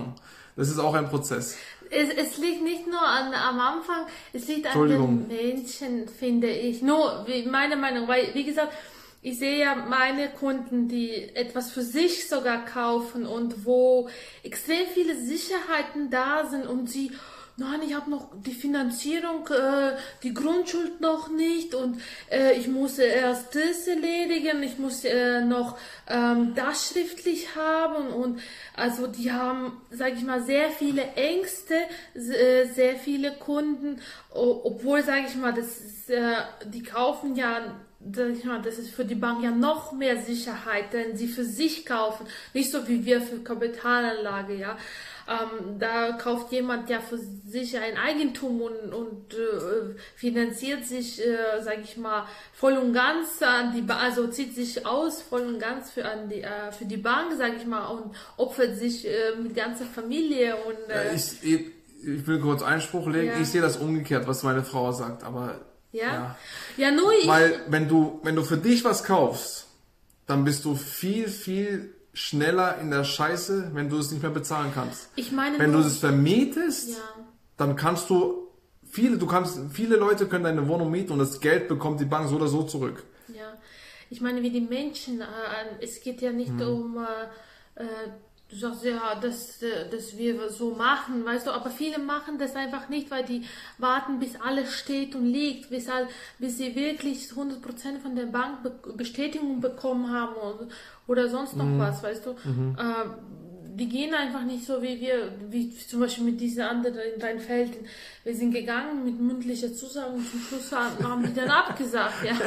Das ist auch ein Prozess. Es, es liegt nicht nur an, am Anfang, es liegt an den Menschen, finde ich. Nur, wie, meine Meinung, weil, wie gesagt, ich sehe ja meine Kunden, die etwas für sich sogar kaufen und wo extrem viele Sicherheiten da sind und sie, nein, ich habe noch die Finanzierung, äh, die Grundschuld noch nicht und äh, ich muss erst das erledigen, ich muss äh, noch ähm, das schriftlich haben und also die haben, sage ich mal, sehr viele Ängste, äh, sehr viele Kunden, obwohl, sage ich mal, das ist, äh, die kaufen ja, sag ich mal, das ist für die Bank ja noch mehr Sicherheit, denn sie für sich kaufen, nicht so wie wir für Kapitalanlage, ja. Ähm, da kauft jemand ja für sich ein Eigentum und, und äh, finanziert sich, äh, sage ich mal, voll und ganz an die Bank, also zieht sich aus voll und ganz für, an die, äh, für die Bank, sage ich mal, und opfert sich äh, mit ganzer Familie. Und, äh, ja, ich, ich, ich will kurz Einspruch legen, ja. Ich sehe das umgekehrt, was meine Frau sagt, aber ja, ja, ja nur ich. Weil wenn du, wenn du für dich was kaufst, dann bist du viel, viel schneller in der Scheiße, wenn du es nicht mehr bezahlen kannst. Ich meine, wenn nur, du es vermietest, ja. dann kannst du viele, du kannst, viele Leute können deine Wohnung mieten und das Geld bekommt die Bank so oder so zurück. Ja, ich meine, wie die Menschen, äh, es geht ja nicht mhm. um, äh, du sagst ja, dass, dass wir so machen, weißt du, aber viele machen das einfach nicht, weil die warten, bis alles steht und liegt, bis, bis sie wirklich hundert Prozent von der Bank Bestätigung bekommen haben oder, oder sonst noch mhm. was, weißt du. Mhm. Äh, die gehen einfach nicht so wie wir, wie zum Beispiel mit diesen anderen in Rheinfelden. Wir sind gegangen mit mündlicher Zusage und zum Schluss haben, haben die dann abgesagt. Ja.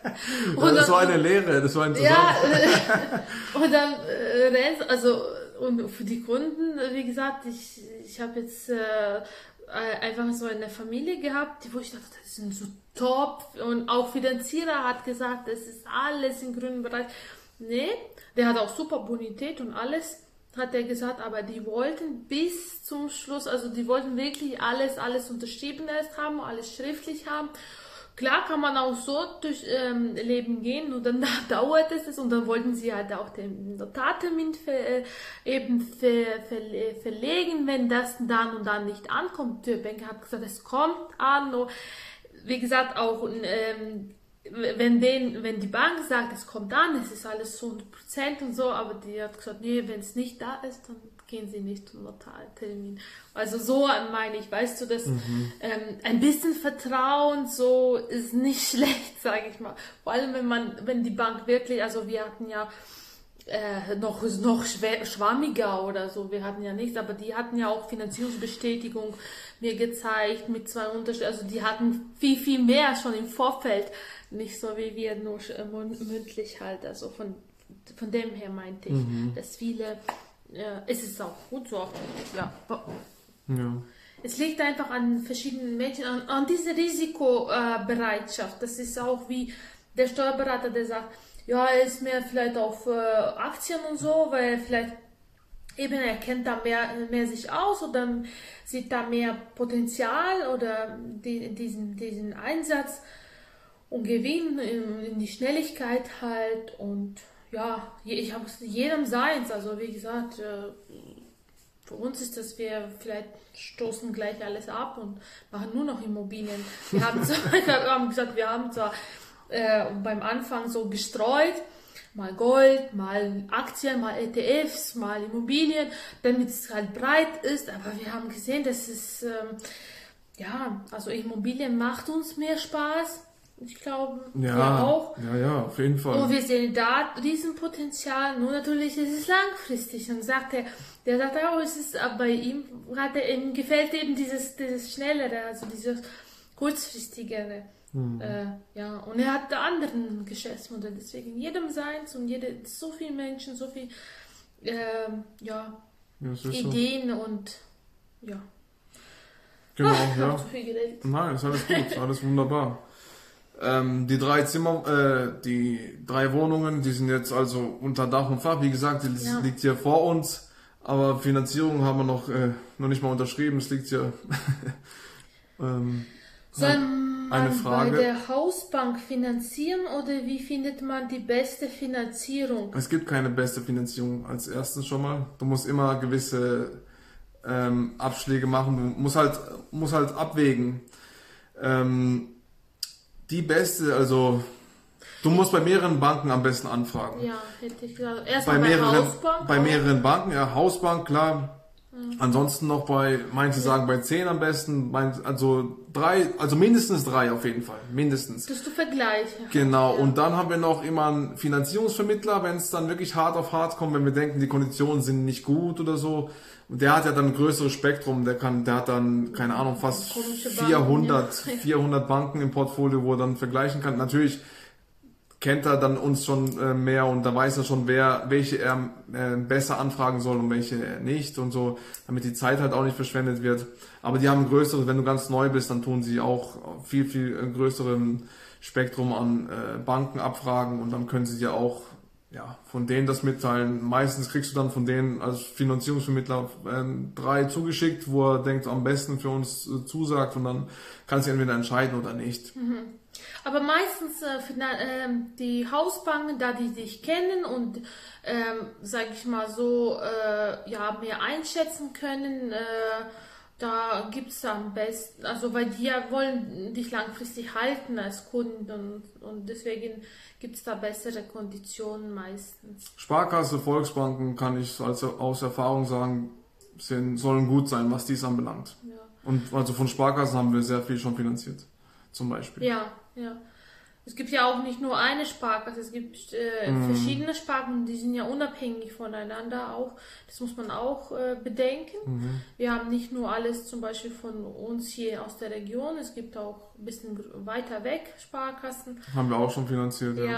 Und das dann, war eine Lehre, das war ein Zusammenhang. Ja, und dann äh, also und für die Kunden, wie gesagt, ich, ich habe jetzt äh, einfach so eine Familie gehabt, wo ich dachte, das sind so top und auch Finanzierer hat gesagt, das ist alles im grünen Bereich. Nee, der hat auch super Bonität und alles, hat er gesagt, aber die wollten bis zum Schluss, also die wollten wirklich alles, alles unterschrieben erst haben, alles schriftlich haben. Klar kann man auch so durch ähm, Leben gehen, nur dann dauert es und dann wollten sie halt auch den Notartermin ver, äh, eben ver, ver, verlegen, wenn das dann und dann nicht ankommt. Der Banker hat gesagt, es kommt an. Und wie gesagt, auch ähm, wenn, den, wenn die Bank sagt, es kommt an, es ist alles zu hundert Prozent und so, aber die hat gesagt, nee, wenn es nicht da ist, dann gehen sie nicht zum Notartermin. Also so meine ich, weißt du, dass mhm. ähm, ein bisschen Vertrauen so ist nicht schlecht, sage ich mal. Vor allem, wenn man, wenn die Bank wirklich, also wir hatten ja äh, noch, noch schwer, schwammiger oder so, wir hatten ja nichts, aber die hatten ja auch Finanzierungsbestätigung mir gezeigt mit zwei Unterschieden, also die hatten viel, viel mehr schon im Vorfeld, nicht so wie wir nur mündlich halt, also von, von dem her meinte ich, mhm. dass viele ja, es ist auch gut so. Ja. Ja. Es liegt einfach an verschiedenen Menschen, an, an dieser Risikobereitschaft. Das ist auch wie der Steuerberater, der sagt, ja, er ist mehr vielleicht auf äh, Aktien und so, weil vielleicht eben er kennt da mehr, mehr sich aus oder sieht da mehr Potenzial oder die, diesen, diesen Einsatz und Gewinn in, in die Schnelligkeit halt und ja, ich habe es jedem seins, also wie gesagt, für uns ist das, wir vielleicht stoßen gleich alles ab und machen nur noch Immobilien. Wir haben, zwar, wir haben gesagt, wir haben zwar äh, beim Anfang so gestreut, mal Gold, mal Aktien, mal E T Fs, mal Immobilien, damit es halt breit ist, aber wir haben gesehen, dass es, ähm, ja, also Immobilien macht uns mehr Spaß. Ich glaube, ja, ja auch. Ja, ja, auf jeden Fall. Und wir sehen da Riesenpotenzial. Nur natürlich ist es langfristig. Und sagt er, der sagt auch, es ist, aber bei ihm, hat er, ihm gefällt eben dieses, dieses Schnellere, also dieses kurzfristigere. Mhm. Äh, ja, und er hat anderen Geschäftsmodelle. Deswegen jedem seins und jede, so viele Menschen, so viele äh, ja, ja, Ideen so. Und ja. Genau, Ach, ja. Zu viel geredet. Nein, ist alles gut, ist alles wunderbar. Ähm, die drei Zimmer, äh, die drei Wohnungen, die sind jetzt also unter Dach und Fach. Wie gesagt, die ja. liegt hier vor uns, aber Finanzierung haben wir noch, äh, noch nicht mal unterschrieben. Es liegt hier. ähm, Soll man eine Frage. Bei der Hausbank finanzieren oder wie findet man die beste Finanzierung? Es gibt keine beste Finanzierung als erstes schon mal. Du musst immer gewisse ähm, Abschläge machen. Du musst halt, musst halt abwägen. Ähm, die beste, also du musst bei mehreren Banken am besten anfragen. Ja, hätte ich gesagt. Erstmal Bei bei mehreren, Hausbank. bei auch. mehreren Banken, ja, Hausbank, klar. Ja. Ansonsten noch bei, manche sagen bei zehn am besten, mein- also drei, also mindestens drei auf jeden Fall, mindestens. Dass du Vergleiche hast. Genau, Ja. und dann haben wir noch immer einen Finanzierungsvermittler, wenn es dann wirklich hart auf hart kommt, wenn wir denken, die Konditionen sind nicht gut oder so. Und der hat ja dann ein größeres Spektrum, der kann, der hat dann, keine Ahnung, fast Komische Banken, vierhundert, ja. vierhundert Banken im Portfolio, wo er dann vergleichen kann. Natürlich kennt er dann uns schon äh, mehr und da weiß er schon, wer, welche er äh, besser anfragen soll und welche er nicht und so, damit die Zeit halt auch nicht verschwendet wird. Aber die haben ein größeres, wenn du ganz neu bist, dann tun sie auch viel, viel äh, größeren Spektrum an äh, Banken abfragen und dann können sie dir auch ja, von denen das mitteilen. Meistens kriegst du dann von denen als Finanzierungsvermittler äh, drei zugeschickt, wo er denkt, am besten für uns äh, zusagt und dann kannst du entweder entscheiden oder nicht. Mhm. Aber meistens äh, fina- ähm, die Hausbanken, da die dich kennen und, ähm, sag ich mal so, äh, ja, mehr einschätzen können, äh, da gibt's am besten, also weil die ja wollen dich langfristig halten als Kunden und, und deswegen gibt's da bessere Konditionen meistens. Sparkasse, Volksbanken kann ich als, aus Erfahrung sagen, sind, sollen gut sein, was dies anbelangt. Ja. Und also von Sparkassen haben wir sehr viel schon finanziert, zum Beispiel. Ja, ja. Es gibt ja auch nicht nur eine Sparkasse, es gibt äh, Mhm. verschiedene Sparkassen, die sind ja unabhängig voneinander auch. Das muss man auch äh, bedenken. Mhm. Wir haben nicht nur alles zum Beispiel von uns hier aus der Region, es gibt auch ein bisschen gr- weiter weg Sparkassen. Haben wir auch schon finanziert, ja. Ja,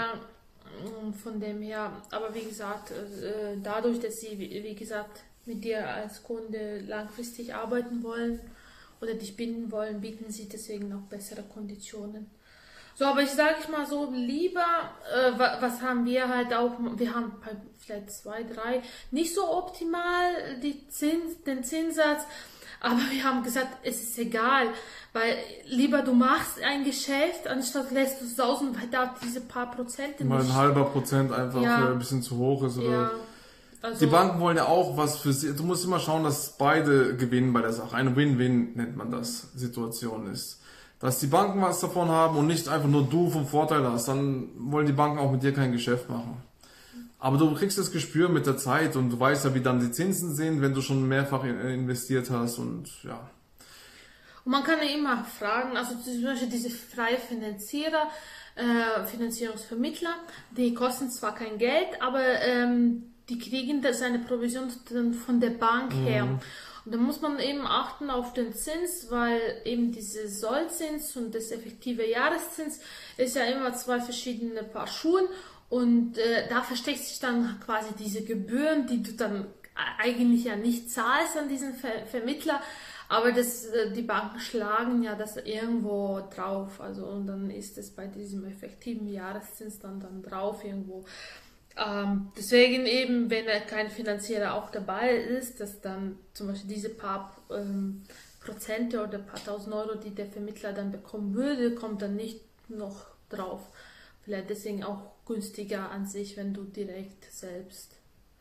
und von dem her, aber wie gesagt, äh, dadurch, dass sie, wie wie gesagt, mit dir als Kunde langfristig arbeiten wollen oder dich binden wollen, bieten sie deswegen auch bessere Konditionen. So, aber ich sage ich mal so, lieber, äh, wa- was haben wir halt auch, wir haben halt vielleicht zwei, drei, nicht so optimal die Zins, den Zinssatz, aber wir haben gesagt, es ist egal, weil lieber du machst ein Geschäft, anstatt lässt du es sausen, weil da diese paar Prozente Weil ein nicht. halber Prozent einfach Ja. äh, ein bisschen zu hoch ist. Oder Ja, also, Die Banken wollen ja auch was für sie. Du musst immer schauen, dass beide gewinnen bei der Sache. Eine Win-Win nennt man das, Situation ist. Dass die Banken was davon haben und nicht einfach nur du vom Vorteil hast, dann wollen die Banken auch mit dir kein Geschäft machen. Aber du kriegst das Gespür mit der Zeit und du weißt ja, wie dann die Zinsen sind, wenn du schon mehrfach in- investiert hast und ja. Und man kann ja immer fragen, also zum Beispiel diese freie Finanzierer, äh, Finanzierungsvermittler, die kosten zwar kein Geld, aber ähm, die kriegen das eine Provision dann von der Bank her. Und da muss man eben achten auf den Zins, weil eben diese Sollzins und das effektive Jahreszins ist ja immer zwei verschiedene Paar Schuhen und äh, da versteckt sich dann quasi diese Gebühren, die du dann eigentlich ja nicht zahlst an diesen Ver Vermittler, aber das, äh, die Banken schlagen ja das irgendwo drauf, also und dann ist es bei diesem effektiven Jahreszins dann, dann drauf irgendwo. Ähm, deswegen eben, wenn da kein Finanzierer auch dabei ist, dass dann zum Beispiel diese paar ähm, Prozente oder paar tausend Euro, die der Vermittler dann bekommen würde, kommt dann nicht noch drauf. Vielleicht deswegen auch günstiger an sich, wenn du direkt selbst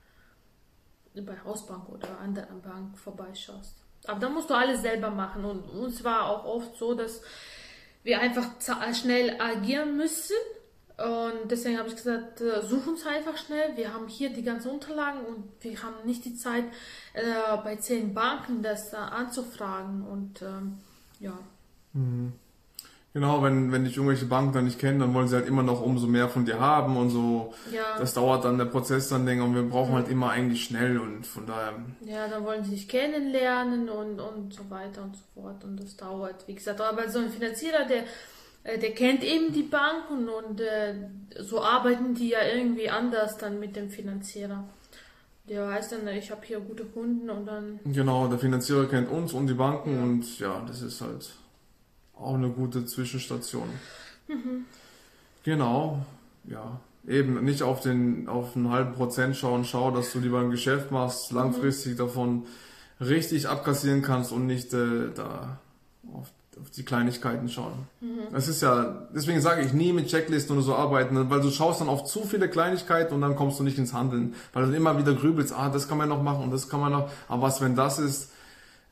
bei Hausbank oder anderen Bank vorbeischaust. Aber dann musst du alles selber machen und uns war auch oft so, dass wir einfach schnell agieren müssen. Und deswegen habe ich gesagt, äh, such uns einfach schnell. Wir haben hier die ganzen Unterlagen und wir haben nicht die Zeit, äh, bei zehn Banken das äh, anzufragen. Und ähm, ja. Mhm. Genau, wenn, wenn dich irgendwelche Banken dann nicht kennen, dann wollen sie halt immer noch umso mehr von dir haben und so. Ja. Das dauert dann, der Prozess dann länger und wir brauchen halt immer eigentlich schnell und von daher. Ja, dann wollen sie dich kennenlernen und, und so weiter und so fort. Und das dauert, wie gesagt. Aber so ein Finanzierer, der Der kennt eben die Banken und äh, so arbeiten die ja irgendwie anders dann mit dem Finanzierer. Der weiß dann, ich habe hier gute Kunden und dann... Genau, der Finanzierer kennt uns und die Banken Ja. und ja, das ist halt auch eine gute Zwischenstation. Mhm. Genau, ja. Eben nicht auf den auf einen halben Prozent schauen, schau, dass du lieber ein Geschäft machst, langfristig Mhm. davon richtig abkassieren kannst und nicht äh, da auf auf die Kleinigkeiten schauen. Mhm. Das ist ja, deswegen sage ich nie mit Checklisten oder so arbeiten, weil du schaust dann auf zu viele Kleinigkeiten und dann kommst du nicht ins Handeln, weil du dann immer wieder grübelst, ah, das kann man noch machen und das kann man noch, aber was, wenn das ist,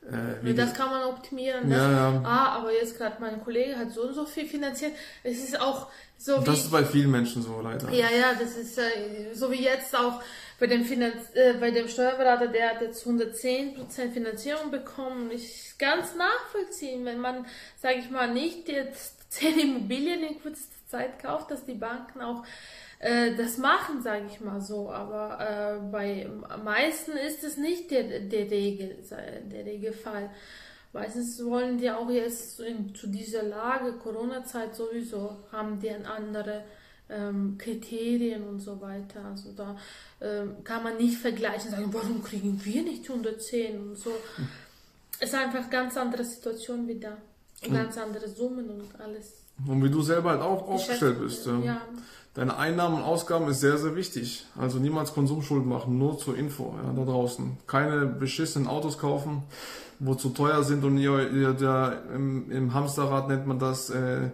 Äh, wie das die, kann man optimieren. Das, ja, ja. Ah, aber jetzt gerade mein Kollege hat so und so viel finanziert. Es ist auch so wie... Das ist bei vielen Menschen so, leider. Ja, ja, das ist äh, so wie jetzt auch bei dem, Finanz äh, bei dem Steuerberater, der hat jetzt hundertzehn Prozent Finanzierung bekommen. Ich ganz nachvollziehen, wenn man, sage ich mal, nicht jetzt zehn Immobilien in kurzer Zeit kauft, dass die Banken auch äh, das machen, sage ich mal so. Aber äh, bei meisten ist es nicht der, der, Regel, der Regelfall. Meistens wollen die auch jetzt in, zu dieser Lage, Corona-Zeit sowieso, haben die eine andere ähm, Kriterien und so weiter. Also da ähm, kann man nicht vergleichen, sagen, warum kriegen wir nicht hundertzehn und so. Es ist einfach eine ganz andere Situation wieder. Ganz andere Summen und alles. Und wie du selber halt auch aufgestellt bist. Ja. Ja. Deine Einnahmen und Ausgaben ist sehr, sehr wichtig. Also niemals Konsumschulden machen, nur zur Info, ja, da draußen. Keine beschissenen Autos kaufen, wo zu teuer sind und ihr, ihr da im, im Hamsterrad nennt man das, äh,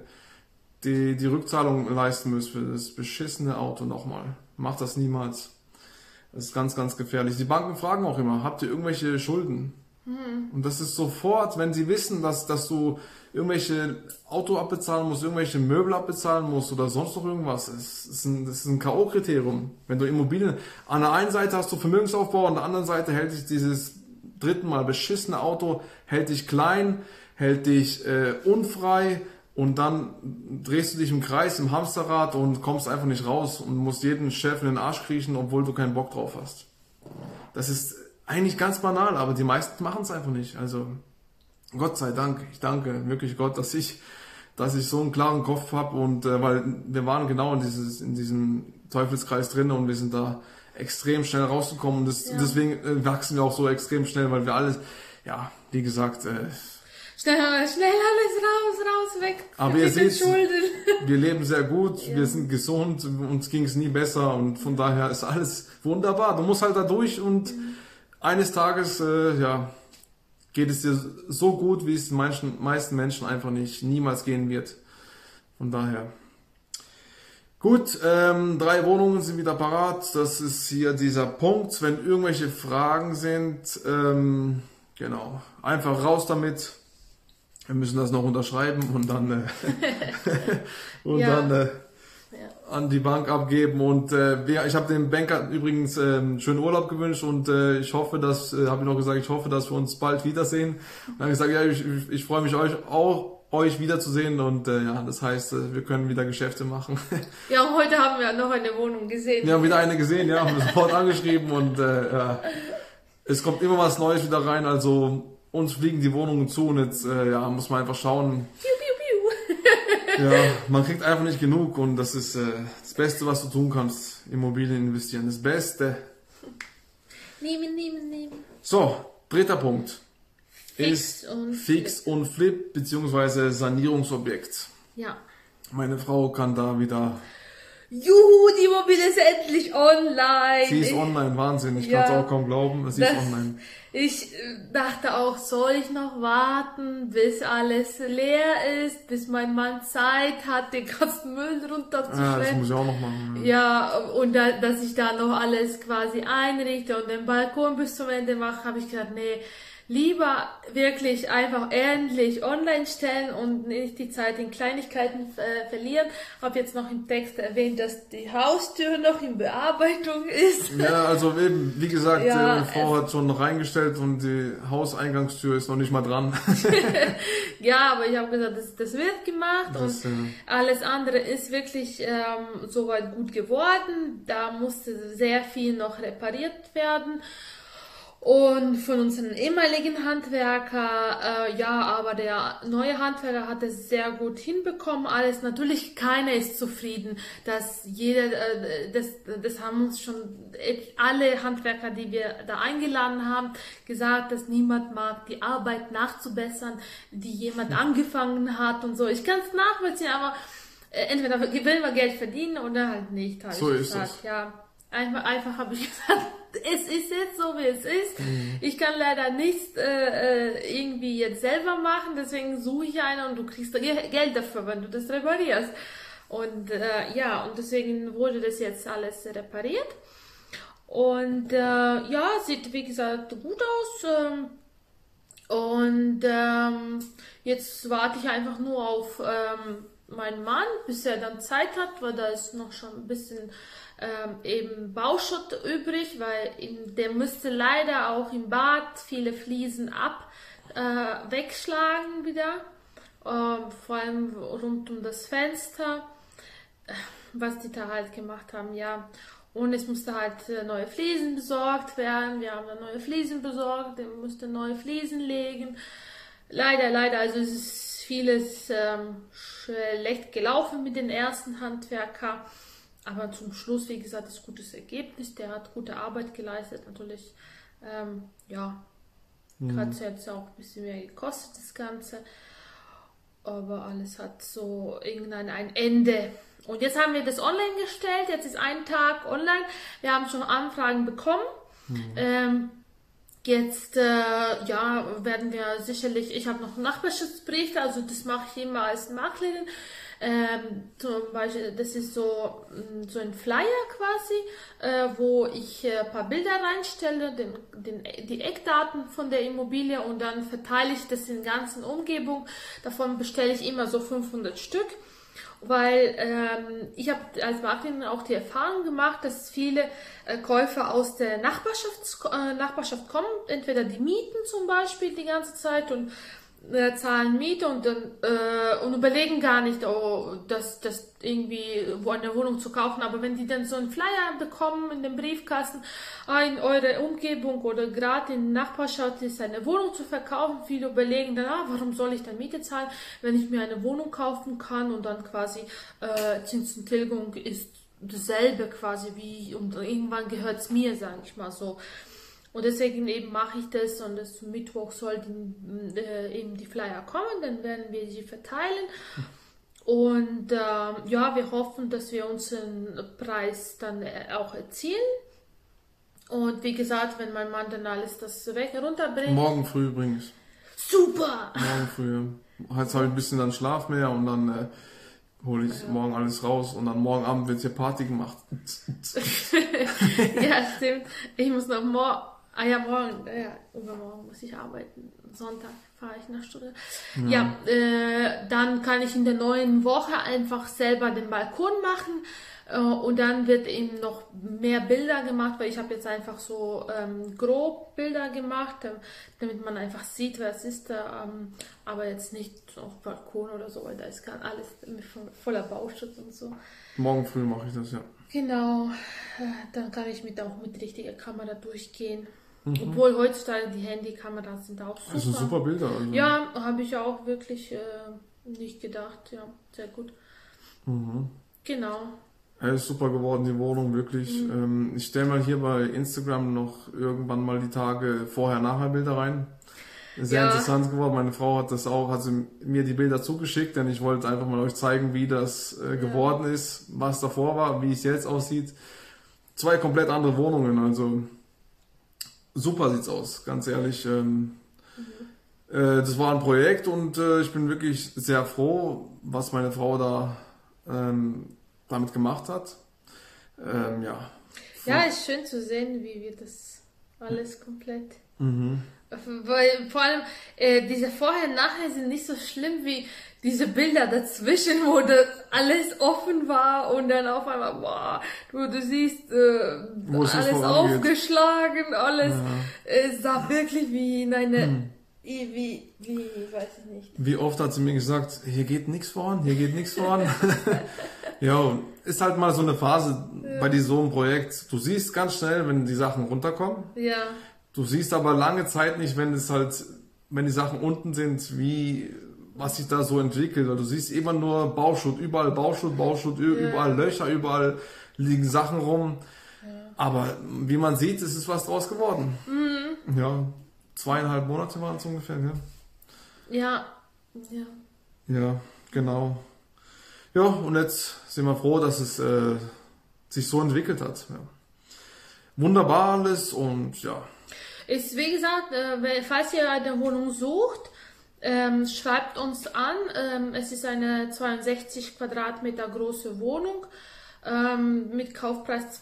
die, die Rückzahlung leisten müsst für das beschissene Auto nochmal. Macht das niemals. Das ist ganz, ganz gefährlich. Die Banken fragen auch immer, habt ihr irgendwelche Schulden? Mhm. Und das ist sofort, wenn sie wissen, dass, dass du irgendwelche Auto abbezahlen musst, irgendwelche Möbel abbezahlen musst oder sonst noch irgendwas. Das ist ein, das ist ein K O-Kriterium. Wenn du Immobilien, an der einen Seite hast du Vermögensaufbau, an der anderen Seite hält dich dieses dritten Mal beschissene Auto, hält dich klein, hält dich äh, unfrei und dann drehst du dich im Kreis, im Hamsterrad und kommst einfach nicht raus und musst jeden Chef in den Arsch kriechen, obwohl du keinen Bock drauf hast. Das ist eigentlich ganz banal, aber die meisten machen es einfach nicht. Also Gott sei Dank, ich danke wirklich Gott, dass ich, dass ich so einen klaren Kopf habe und äh, weil wir waren genau in dieses, in diesem Teufelskreis drin und wir sind da extrem schnell rausgekommen und das, ja. deswegen äh, wachsen wir auch so extrem schnell, weil wir alles, ja, wie gesagt, äh, schnell, schnell alles raus, raus, weg. Aber ihr seht, wir leben sehr gut, ja. wir sind gesund, uns ging es nie besser und von daher ist alles wunderbar. Du musst halt da durch und mhm. eines Tages, äh, ja, geht es dir so gut, wie es den meisten, meisten Menschen einfach nicht niemals gehen wird. Von daher. Gut, ähm, drei Wohnungen sind wieder parat. Das ist hier dieser Punkt. Wenn irgendwelche Fragen sind, ähm, genau, einfach raus damit. Wir müssen das noch unterschreiben und dann, äh, und ja. dann äh, an die Bank abgeben und äh, wir, ich habe dem Banker übrigens äh, einen schönen Urlaub gewünscht und äh, ich hoffe, dass, äh, habe ich noch gesagt, ich hoffe, dass wir uns bald wiedersehen. Und dann habe ich gesagt, ja, ich, ich, ich freue mich euch auch euch wiederzusehen und äh, ja, das heißt, äh, wir können wieder Geschäfte machen. Ja, und heute haben wir noch eine Wohnung gesehen. Wir haben wieder eine gesehen, ja, haben wir sofort angeschrieben und äh, ja, es kommt immer was Neues wieder rein, also uns fliegen die Wohnungen zu und jetzt äh, ja, muss man einfach schauen. Piu, piu, piu. Ja, man kriegt einfach nicht genug und das ist äh, das Beste, was du tun kannst, Immobilien investieren. Das Beste. Nehmen, nehmen, nehmen. So, dritter Punkt. Fix ist und Fix Flip. und Flip, beziehungsweise Sanierungsobjekt. Ja. Meine Frau kann da wieder... Juhu, die Immobilie ist endlich online. Sie ist ich, online, Wahnsinn. Ich ja, kann es auch kaum glauben, sie das, ist online. Ich dachte auch, soll ich noch warten, bis alles leer ist, bis mein Mann Zeit hat, den ganzen Müll runterzuschleppen. Ja, das muss ich auch noch machen. Ja, und da, dass ich da noch alles quasi einrichte und den Balkon bis zum Ende mache, habe ich gedacht, nee, lieber wirklich einfach endlich online stellen und nicht die Zeit in Kleinigkeiten äh, verlieren. Habe jetzt noch im Text erwähnt, dass die Haustür noch in Bearbeitung ist. Ja, also eben, wie gesagt, ja, meine Frau hat schon reingestellt und die Hauseingangstür ist noch nicht mal dran. Ja, aber ich habe gesagt, das, das wird gemacht das, und äh, alles andere ist wirklich ähm, soweit gut geworden. Da musste sehr viel noch repariert werden. Und von unserem ehemaligen Handwerker, äh, ja, aber der neue Handwerker hat es sehr gut hinbekommen. Alles, natürlich keiner ist zufrieden, dass jeder, äh, das, das haben uns schon alle Handwerker, die wir da eingeladen haben, gesagt, dass niemand mag, die Arbeit nachzubessern, die jemand angefangen hat und so. Ich kann es nachvollziehen, aber äh, entweder will man Geld verdienen oder halt nicht, habe so ich ist gesagt. es. Ja, einfach, einfach habe ich gesagt, es ist jetzt so, wie es ist. Mhm. Ich kann leider nichts äh, irgendwie jetzt selber machen, deswegen suche ich einen und du kriegst Geld dafür, wenn du das reparierst. Und äh, ja, und deswegen wurde das jetzt alles repariert. Und äh, ja, sieht wie gesagt gut aus. Ähm, Und ähm, jetzt warte ich einfach nur auf ähm, meinen Mann, bis er dann Zeit hat, weil da ist noch schon ein bisschen ähm, eben Bauschutt übrig, weil in, der müsste leider auch im Bad viele Fliesen ab äh, wegschlagen wieder, ähm, vor allem rund um das Fenster, äh, was die da halt gemacht haben, ja. Und es musste halt äh, neue Fliesen besorgt werden. Wir haben dann neue Fliesen besorgt, der musste neue Fliesen legen. Leider, leider, also es ist vieles ähm, schlecht gelaufen mit den ersten Handwerker. Aber zum Schluss, wie gesagt, ist gutes Ergebnis. Der hat gute Arbeit geleistet. Natürlich, ähm, ja, mhm. hat es jetzt auch ein bisschen mehr gekostet, das Ganze. Aber alles hat so irgendein ein Ende. Und jetzt haben wir das online gestellt. Jetzt ist ein Tag online. Wir haben schon Anfragen bekommen. Mhm. Ähm, jetzt äh, ja, werden wir sicherlich, ich habe noch Nachbarschaftsberichte, also das mache ich immer als Maklerin. Ähm, zum Beispiel, das ist so, so ein Flyer quasi, äh, wo ich äh, ein paar Bilder reinstelle, den, den, die Eckdaten von der Immobilie, und dann verteile ich das in der ganzen Umgebung. Davon bestelle ich immer so fünfhundert Stück, weil ähm, ich habe als Maklerin auch die Erfahrung gemacht, dass viele äh, Käufer aus der Nachbarschaft, äh, Nachbarschaft kommen, entweder die mieten zum Beispiel die ganze Zeit und Äh, zahlen Miete und dann äh, und überlegen gar nicht, oh, das, das irgendwie wo eine Wohnung zu kaufen. Aber wenn die dann so einen Flyer bekommen in dem Briefkasten, ah, in eurer Umgebung oder gerade in der Nachbarschaft ist eine Wohnung zu verkaufen, viele überlegen dann, ah, warum soll ich dann Miete zahlen, wenn ich mir eine Wohnung kaufen kann, und dann quasi äh, Zinsenttilgung ist dasselbe quasi wie, und irgendwann gehört es mir, sage ich mal so. Und deswegen eben mache ich das, und das Mittwoch sollten äh, eben die Flyer kommen, dann werden wir sie verteilen. Und äh, ja, wir hoffen, dass wir unseren Preis dann auch erzielen. Und wie gesagt, wenn mein Mann dann alles das weg runterbringt. Morgen früh übrigens. Super! Morgen früh. Jetzt habe ich ein bisschen dann Schlaf mehr, und dann äh, hole ich ja. morgen alles raus, und dann morgen Abend wird hier Party gemacht. Ja, stimmt. Ich muss noch morgen. Ah ja, morgen, ja, übermorgen muss ich arbeiten. Sonntag fahre ich nach Stuttgart. Ja, ja äh, dann kann ich in der neuen Woche einfach selber den Balkon machen, äh, und dann wird eben noch mehr Bilder gemacht, weil ich habe jetzt einfach so ähm, grob Bilder gemacht, äh, damit man einfach sieht, wer es ist, äh, ähm, aber jetzt nicht auf Balkon oder so, weil da ist gerade alles voller Bauschutz und so. Morgen früh mache ich das, ja. Genau, dann kann ich mit auch mit richtiger Kamera durchgehen. Mhm. Obwohl heutzutage die Handykameras sind auch super. Also super Bilder. Also. Ja, habe ich auch wirklich äh, nicht gedacht. Ja, sehr gut. Mhm. Genau. Ja, ist super geworden, die Wohnung, wirklich. Mhm. Ähm, ich stelle mal hier bei Instagram noch irgendwann mal die Tage Vorher-Nachher-Bilder rein. Sehr ja. interessant geworden. Meine Frau hat das auch, hat sie mir die Bilder zugeschickt, denn ich wollte einfach mal euch zeigen, wie das äh, geworden ja. ist, was davor war, wie es jetzt aussieht. Zwei komplett andere Wohnungen, also super sieht's aus, ganz ehrlich. Ähm, mhm. äh, das war ein Projekt, und äh, ich bin wirklich sehr froh, was meine Frau da ähm, damit gemacht hat. Ähm, ja. Ja, ist schön zu sehen, wie wir das alles komplett. Mhm. Weil vor allem äh, diese Vorher-Nachher sind nicht so schlimm wie diese Bilder dazwischen, wo das alles offen war und dann auf einmal, boah, du, du siehst äh, alles aufgeschlagen, alles ja. äh, sah wirklich wie in eine, hm. wie, wie, weiß ich nicht. Wie oft hat sie mir gesagt, hier geht nichts voran, hier geht nichts voran. Ja, ist halt mal so eine Phase ja. bei so einem Projekt. Du siehst ganz schnell, wenn die Sachen runterkommen. Ja. Du siehst aber lange Zeit nicht, wenn es halt, wenn die Sachen unten sind, wie, was sich da so entwickelt. Du siehst immer nur Bauschutt, überall Bauschutt, Bauschutt, ja. überall Löcher, überall liegen Sachen rum. Ja. Aber wie man sieht, ist es was draus geworden. Mhm. Ja, zweieinhalb Monate waren es ungefähr, ja. Ja, ja. Ja, genau. Ja, und jetzt sind wir froh, dass es äh, sich so entwickelt hat. Ja. Wunderbar alles, und ja. Ist, wie gesagt, äh, falls ihr eine Wohnung sucht, ähm, schreibt uns an. Ähm, es ist eine zweiundsechzig Quadratmeter große Wohnung. Ähm, mit Kaufpreis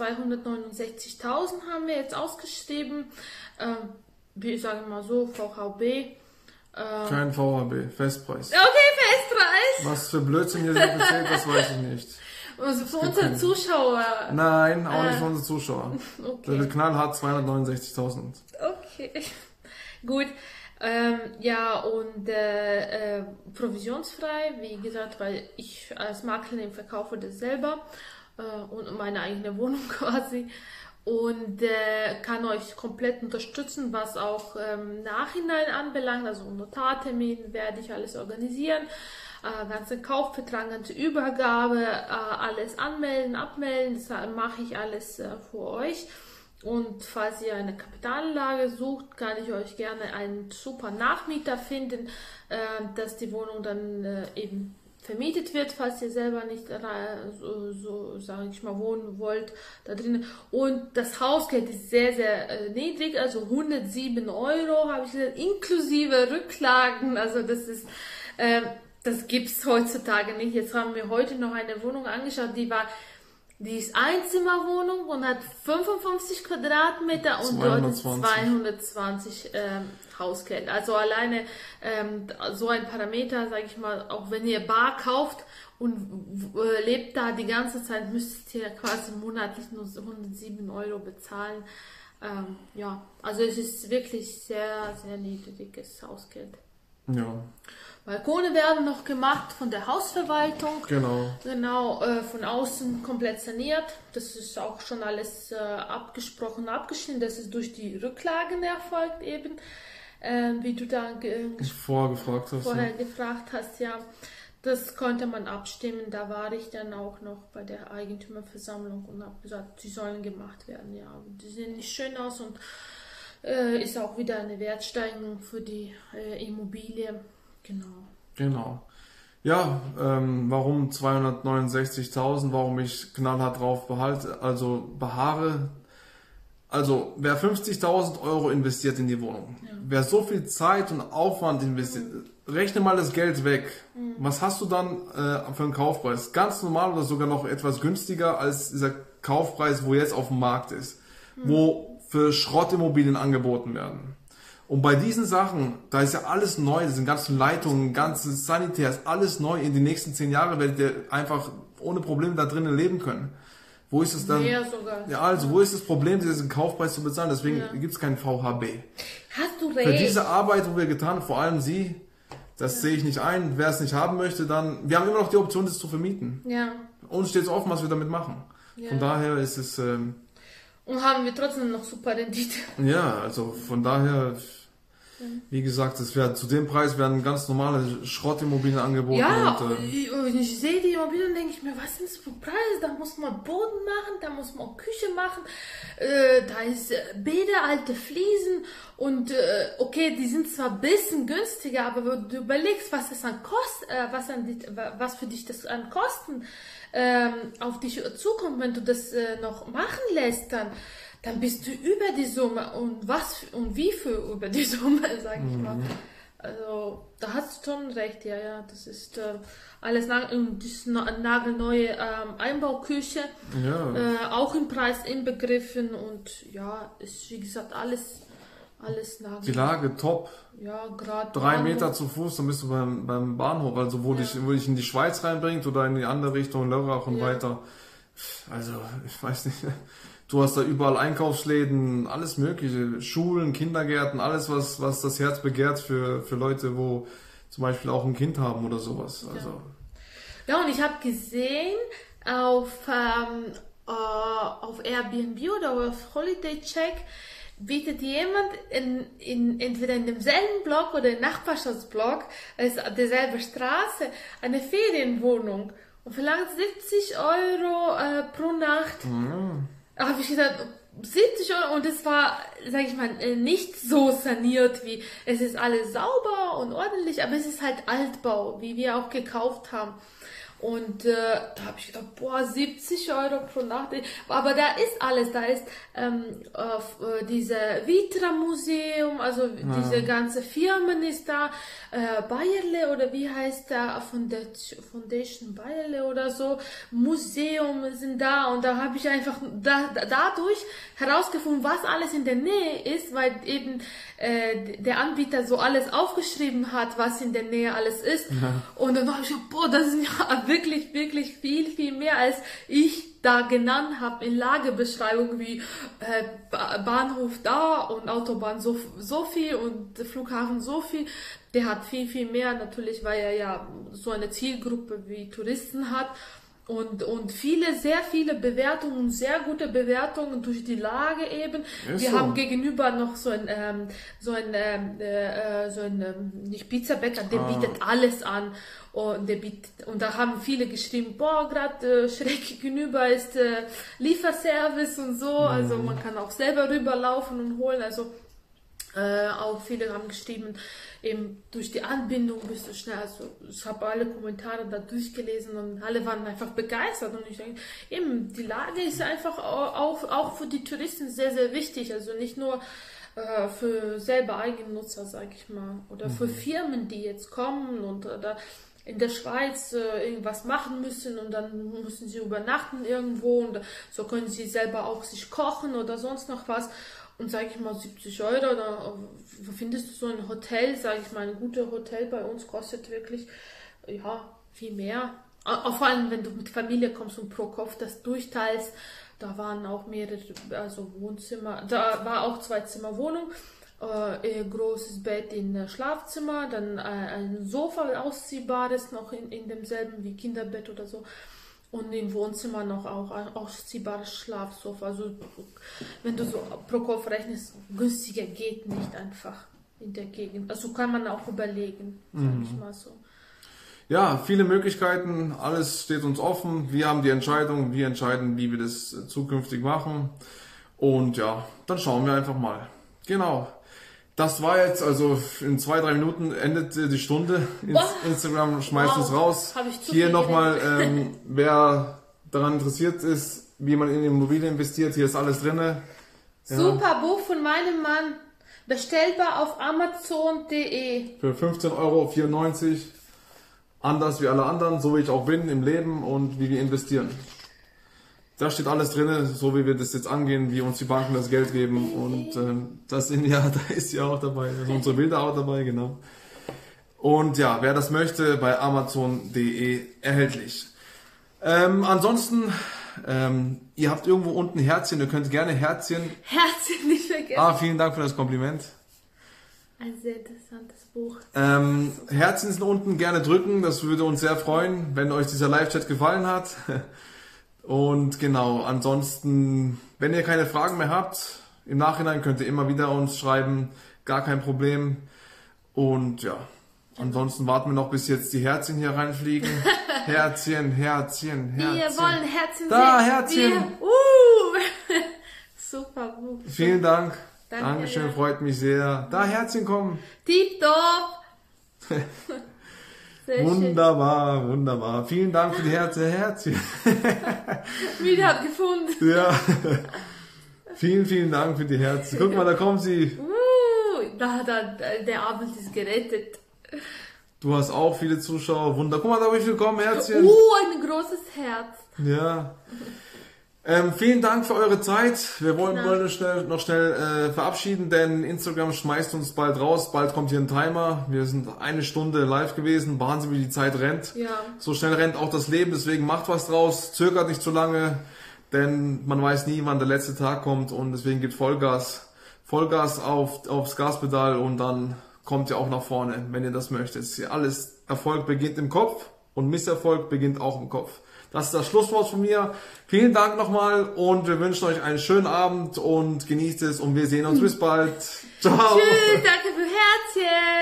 zweihundertneunundsechzigtausend haben wir jetzt ausgeschrieben. Ähm, ich sage mal so, V H B. Äh, Kein V H B, Festpreis. Okay, Festpreis. Was für Blödsinn hier so erzählt, das weiß ich nicht. Also für unsere Zuschauer. Nein, auch äh, nicht für unsere Zuschauer. Okay. Der wird knallhart zweihundertneunundsechzigtausend. Okay, gut. Ähm, ja, und äh, äh, provisionsfrei, wie gesagt, weil ich als Maklerin verkaufe das selber äh, und meine eigene Wohnung quasi und äh, kann euch komplett unterstützen, was auch ähm, Nachhinein anbelangt, also Notartermin werde ich alles organisieren, äh, ganze Kaufvertrag, ganze Übergabe, äh, alles anmelden, abmelden, das mache ich alles äh, für euch. Und falls ihr eine Kapitalanlage sucht, kann ich euch gerne einen super Nachmieter finden, äh, dass die Wohnung dann äh, eben vermietet wird, falls ihr selber nicht äh, so, so sage ich mal, wohnen wollt da drinnen. Und das Hausgeld ist sehr, sehr äh, niedrig, also hundertsieben Euro, habe ich gesagt, inklusive Rücklagen. Also das ist, äh, das gibt's heutzutage nicht. Jetzt haben wir heute noch eine Wohnung angeschaut, die war Die ist Einzimmerwohnung und hat fünfundfünfzig Quadratmeter und dort ist zweihundertzwanzig ähm, Hausgeld. Also alleine ähm, so ein Parameter, sage ich mal, auch wenn ihr bar kauft und äh, lebt da die ganze Zeit, müsstet ihr quasi monatlich nur hundertsieben Euro bezahlen. Ähm, ja, also es ist wirklich sehr, sehr niedriges Hausgeld. Ja. Balkone werden noch gemacht von der Hausverwaltung. Genau. Genau, äh, von außen komplett saniert. Das ist auch schon alles äh, abgesprochen, abgeschnitten. Das ist durch die Rücklagen erfolgt eben, äh, wie du da ge vorgefragt hast, vorher ja. gefragt hast, ja. Das konnte man abstimmen. Da war ich dann auch noch bei der Eigentümerversammlung und habe gesagt, die sollen gemacht werden. Ja, die sehen nicht schön aus und äh, ist auch wieder eine Wertsteigerung für die äh, Immobilie. Genau. Genau. Ja, ähm, warum zweihundertneunundsechzigtausend, warum ich knallhart drauf behalte, also beharre. Also, wer fünfzigtausend Euro investiert in die Wohnung, ja. wer so viel Zeit und Aufwand investiert, mhm. rechne mal das Geld weg. Mhm. Was hast du dann äh, für einen Kaufpreis? Ganz normal oder sogar noch etwas günstiger als dieser Kaufpreis, wo jetzt auf dem Markt ist, mhm. wo für Schrottimmobilien angeboten werden. Und bei diesen Sachen, da ist ja alles neu, das sind ganzen Leitungen, ganzes Sanitär, ist alles neu. In die nächsten zehn Jahre werdet ihr einfach ohne Probleme da drinnen leben können. Wo ist es dann? Mehr sogar. Ja, also, wo ist das Problem, diesen Kaufpreis zu bezahlen? Deswegen ja. gibt es keinen V H B. Hast du recht. Für diese Arbeit, wo wir getan haben, vor allem Sie, das ja. sehe ich nicht ein. Wer es nicht haben möchte, dann, wir haben immer noch die Option, das zu vermieten. Ja. Uns steht es offen, was wir damit machen. Ja. Von daher ist es, ähm, und haben wir trotzdem noch super Rendite. Ja, also von daher, wie gesagt, es wird, zu dem Preis werden ganz normale Schrottimmobilien angeboten. Ja, und, äh, ich, ich sehe die Immobilien und denke ich mir, was sind das für Preise? Da muss man Boden machen, da muss man Küche machen, äh, da ist äh, Bäder, alte Fliesen und äh, okay, die sind zwar ein bisschen günstiger, aber wenn du überlegst, was es an Kosten, äh, was, an die, was für dich das an Kosten ähm, auf dich zukommt, wenn du das äh, noch machen lässt, dann dann bist du über die Summe und was und wie viel über die Summe, sag ich mal. Also da hast du schon recht, ja, ja, das ist äh, alles und das nagelneue ähm, Einbauküche, ja. äh, auch im Preis inbegriffen und ja, ist wie gesagt alles alles nagelneu. Die Lage top. Ja, gerade drei Meter zu Fuß, dann bist du beim, beim Bahnhof, also wo ja. dich wo dich in die Schweiz reinbringt oder in die andere Richtung, Lörrach und ja. weiter. Also ich weiß nicht. Du hast da überall Einkaufsläden, alles mögliche, Schulen, Kindergärten, alles, was, was das Herz begehrt für, für Leute, wo zum Beispiel auch ein Kind haben oder sowas. Also. Ja, ja und ich habe gesehen auf, ähm, äh, auf Airbnb oder auf Holiday Check bietet jemand in, in, entweder in demselben Block oder im Nachbarschaftsblock, also derselbe Straße, eine Ferienwohnung und verlangt siebzig Euro äh, pro Nacht. Mhm. Habe ich gesagt, siebzig Euro und es war, sag ich mal, nicht so saniert wie, es ist alles sauber und ordentlich, aber es ist halt Altbau, wie wir auch gekauft haben. Und äh, da habe ich gedacht, boah, siebzig Euro pro Nacht. Aber da ist alles, da ist ähm, äh, diese Vitra Museum, also ja. diese ganze Firmen ist da, äh, Bayerle oder wie heißt der, Foundation Bayerle oder so, Museum sind da und da habe ich einfach da, dadurch herausgefunden, was alles in der Nähe ist, weil eben äh, der Anbieter so alles aufgeschrieben hat, was in der Nähe alles ist. Ja. Und dann habe ich gedacht, boah, das ist ja wirklich, wirklich viel, viel mehr, als ich da genannt habe in Lagebeschreibung, wie äh, Bahnhof da und Autobahn so, so viel und Flughafen so viel. Der hat viel, viel mehr, natürlich, weil er ja so eine Zielgruppe wie Touristen hat. Und, und viele, sehr viele Bewertungen, sehr gute Bewertungen durch die Lage eben. Ist Wir so. haben gegenüber noch so ein, ähm, so ein, ähm, äh, so ein, ähm, nicht Pizzabäcker, der ah. bietet alles an. Und, der bietet, und da haben viele geschrieben, boah, gerade äh, schräg gegenüber ist äh, Lieferservice und so. Mhm. Also man kann auch selber rüberlaufen und holen. Also äh, auch viele haben geschrieben, eben durch die Anbindung bist du schnell, also ich habe alle Kommentare da durchgelesen und alle waren einfach begeistert und ich denke, eben die Lage ist einfach auch, auch für die Touristen sehr, sehr wichtig, also nicht nur äh, für selber Eigennutzer, sag ich mal, oder mhm. für Firmen, die jetzt kommen und oder in der Schweiz äh, irgendwas machen müssen und dann müssen sie übernachten irgendwo und so können sie selber auch sich kochen oder sonst noch was. Und sage ich mal siebzig Euro, da findest du so ein Hotel, sage ich mal, ein gutes Hotel bei uns kostet wirklich, ja, viel mehr. Auch vor allem, wenn du mit Familie kommst und pro Kopf das durchteilst, da waren auch mehrere, also Wohnzimmer, da war auch zwei Zimmer Wohnung, äh, großes Bett in Schlafzimmer, dann äh, ein Sofa ausziehbares noch in, in demselben wie Kinderbett oder so. Und im Wohnzimmer noch auch ein ausziehbares Schlafsofa. Also wenn du so pro Kopf rechnest, günstiger geht nicht einfach in der Gegend. Also kann man auch überlegen, sag mhm. ich mal so. Ja, viele Möglichkeiten, alles steht uns offen. Wir haben die Entscheidung, wir entscheiden, wie wir das zukünftig machen. Und ja, dann schauen wir einfach mal. Genau. Das war jetzt, also in zwei, drei Minuten endet die Stunde. Ins Instagram schmeißt wow. es raus. Hier nochmal, ähm, wer daran interessiert ist, wie man in Immobilien investiert, hier ist alles drin. Ja. Super Buch von meinem Mann. Bestellbar auf amazon punkt de. Für fünfzehn Euro vierundneunzig. Anders wie alle anderen, so wie ich auch bin im Leben und wie wir investieren. Da steht alles drin, so wie wir das jetzt angehen, wie uns die Banken das Geld geben und äh, das sind ja, da ist ja auch dabei, da sind unsere Bilder auch dabei, genau. Und ja, wer das möchte, bei amazon punkt de erhältlich. Ähm, ansonsten, ähm, ihr habt irgendwo unten Herzchen, ihr könnt gerne Herzchen. Herzchen nicht vergessen. Ah, vielen Dank für das Kompliment. Ein sehr interessantes Buch. Ähm, Herzchen sind unten gerne drücken, das würde uns sehr freuen, wenn euch dieser Live-Chat gefallen hat. Und genau, ansonsten, wenn ihr keine Fragen mehr habt, im Nachhinein könnt ihr immer wieder uns schreiben, gar kein Problem. Und ja, ansonsten warten wir noch, bis jetzt die Herzchen hier reinfliegen. Herzchen, Herzchen, Herzchen. Wir wollen Herzchen da, sehen. Herzchen. Wir, uh. Super gut. Vielen Dank. Danke, Dankeschön, ja. Freut mich sehr. Da, Herzchen kommen. Tipptopp. Wunderbar, wunderbar. Vielen Dank für die Herzen, Herzchen. Wieder gefunden. Ja. Vielen, vielen Dank für die Herzen. Guck mal, da kommen sie. Uh, da, da, der Abend ist gerettet. Du hast auch viele Zuschauer. Wunder. Guck mal, da wie viel kommen, Herzchen. Uh, ein großes Herz. Ja. Ähm, vielen Dank für eure Zeit. Wir wollen, ja. wollen schnell, noch schnell äh, verabschieden, denn Instagram schmeißt uns bald raus. Bald kommt hier ein Timer. Wir sind eine Stunde live gewesen. Wahnsinn, wie die Zeit rennt. Ja. So schnell rennt auch das Leben. Deswegen macht was draus. Zögert nicht zu lange, denn man weiß nie, wann der letzte Tag kommt. Und deswegen gibt Vollgas. Vollgas auf, aufs Gaspedal und dann kommt ihr auch nach vorne, wenn ihr das möchtet. Alles Erfolg beginnt im Kopf und Misserfolg beginnt auch im Kopf. Das ist das Schlusswort von mir. Vielen Dank nochmal und wir wünschen euch einen schönen Abend und genießt es und wir sehen uns bis bald. Ciao. Tschüss, danke für Herzchen.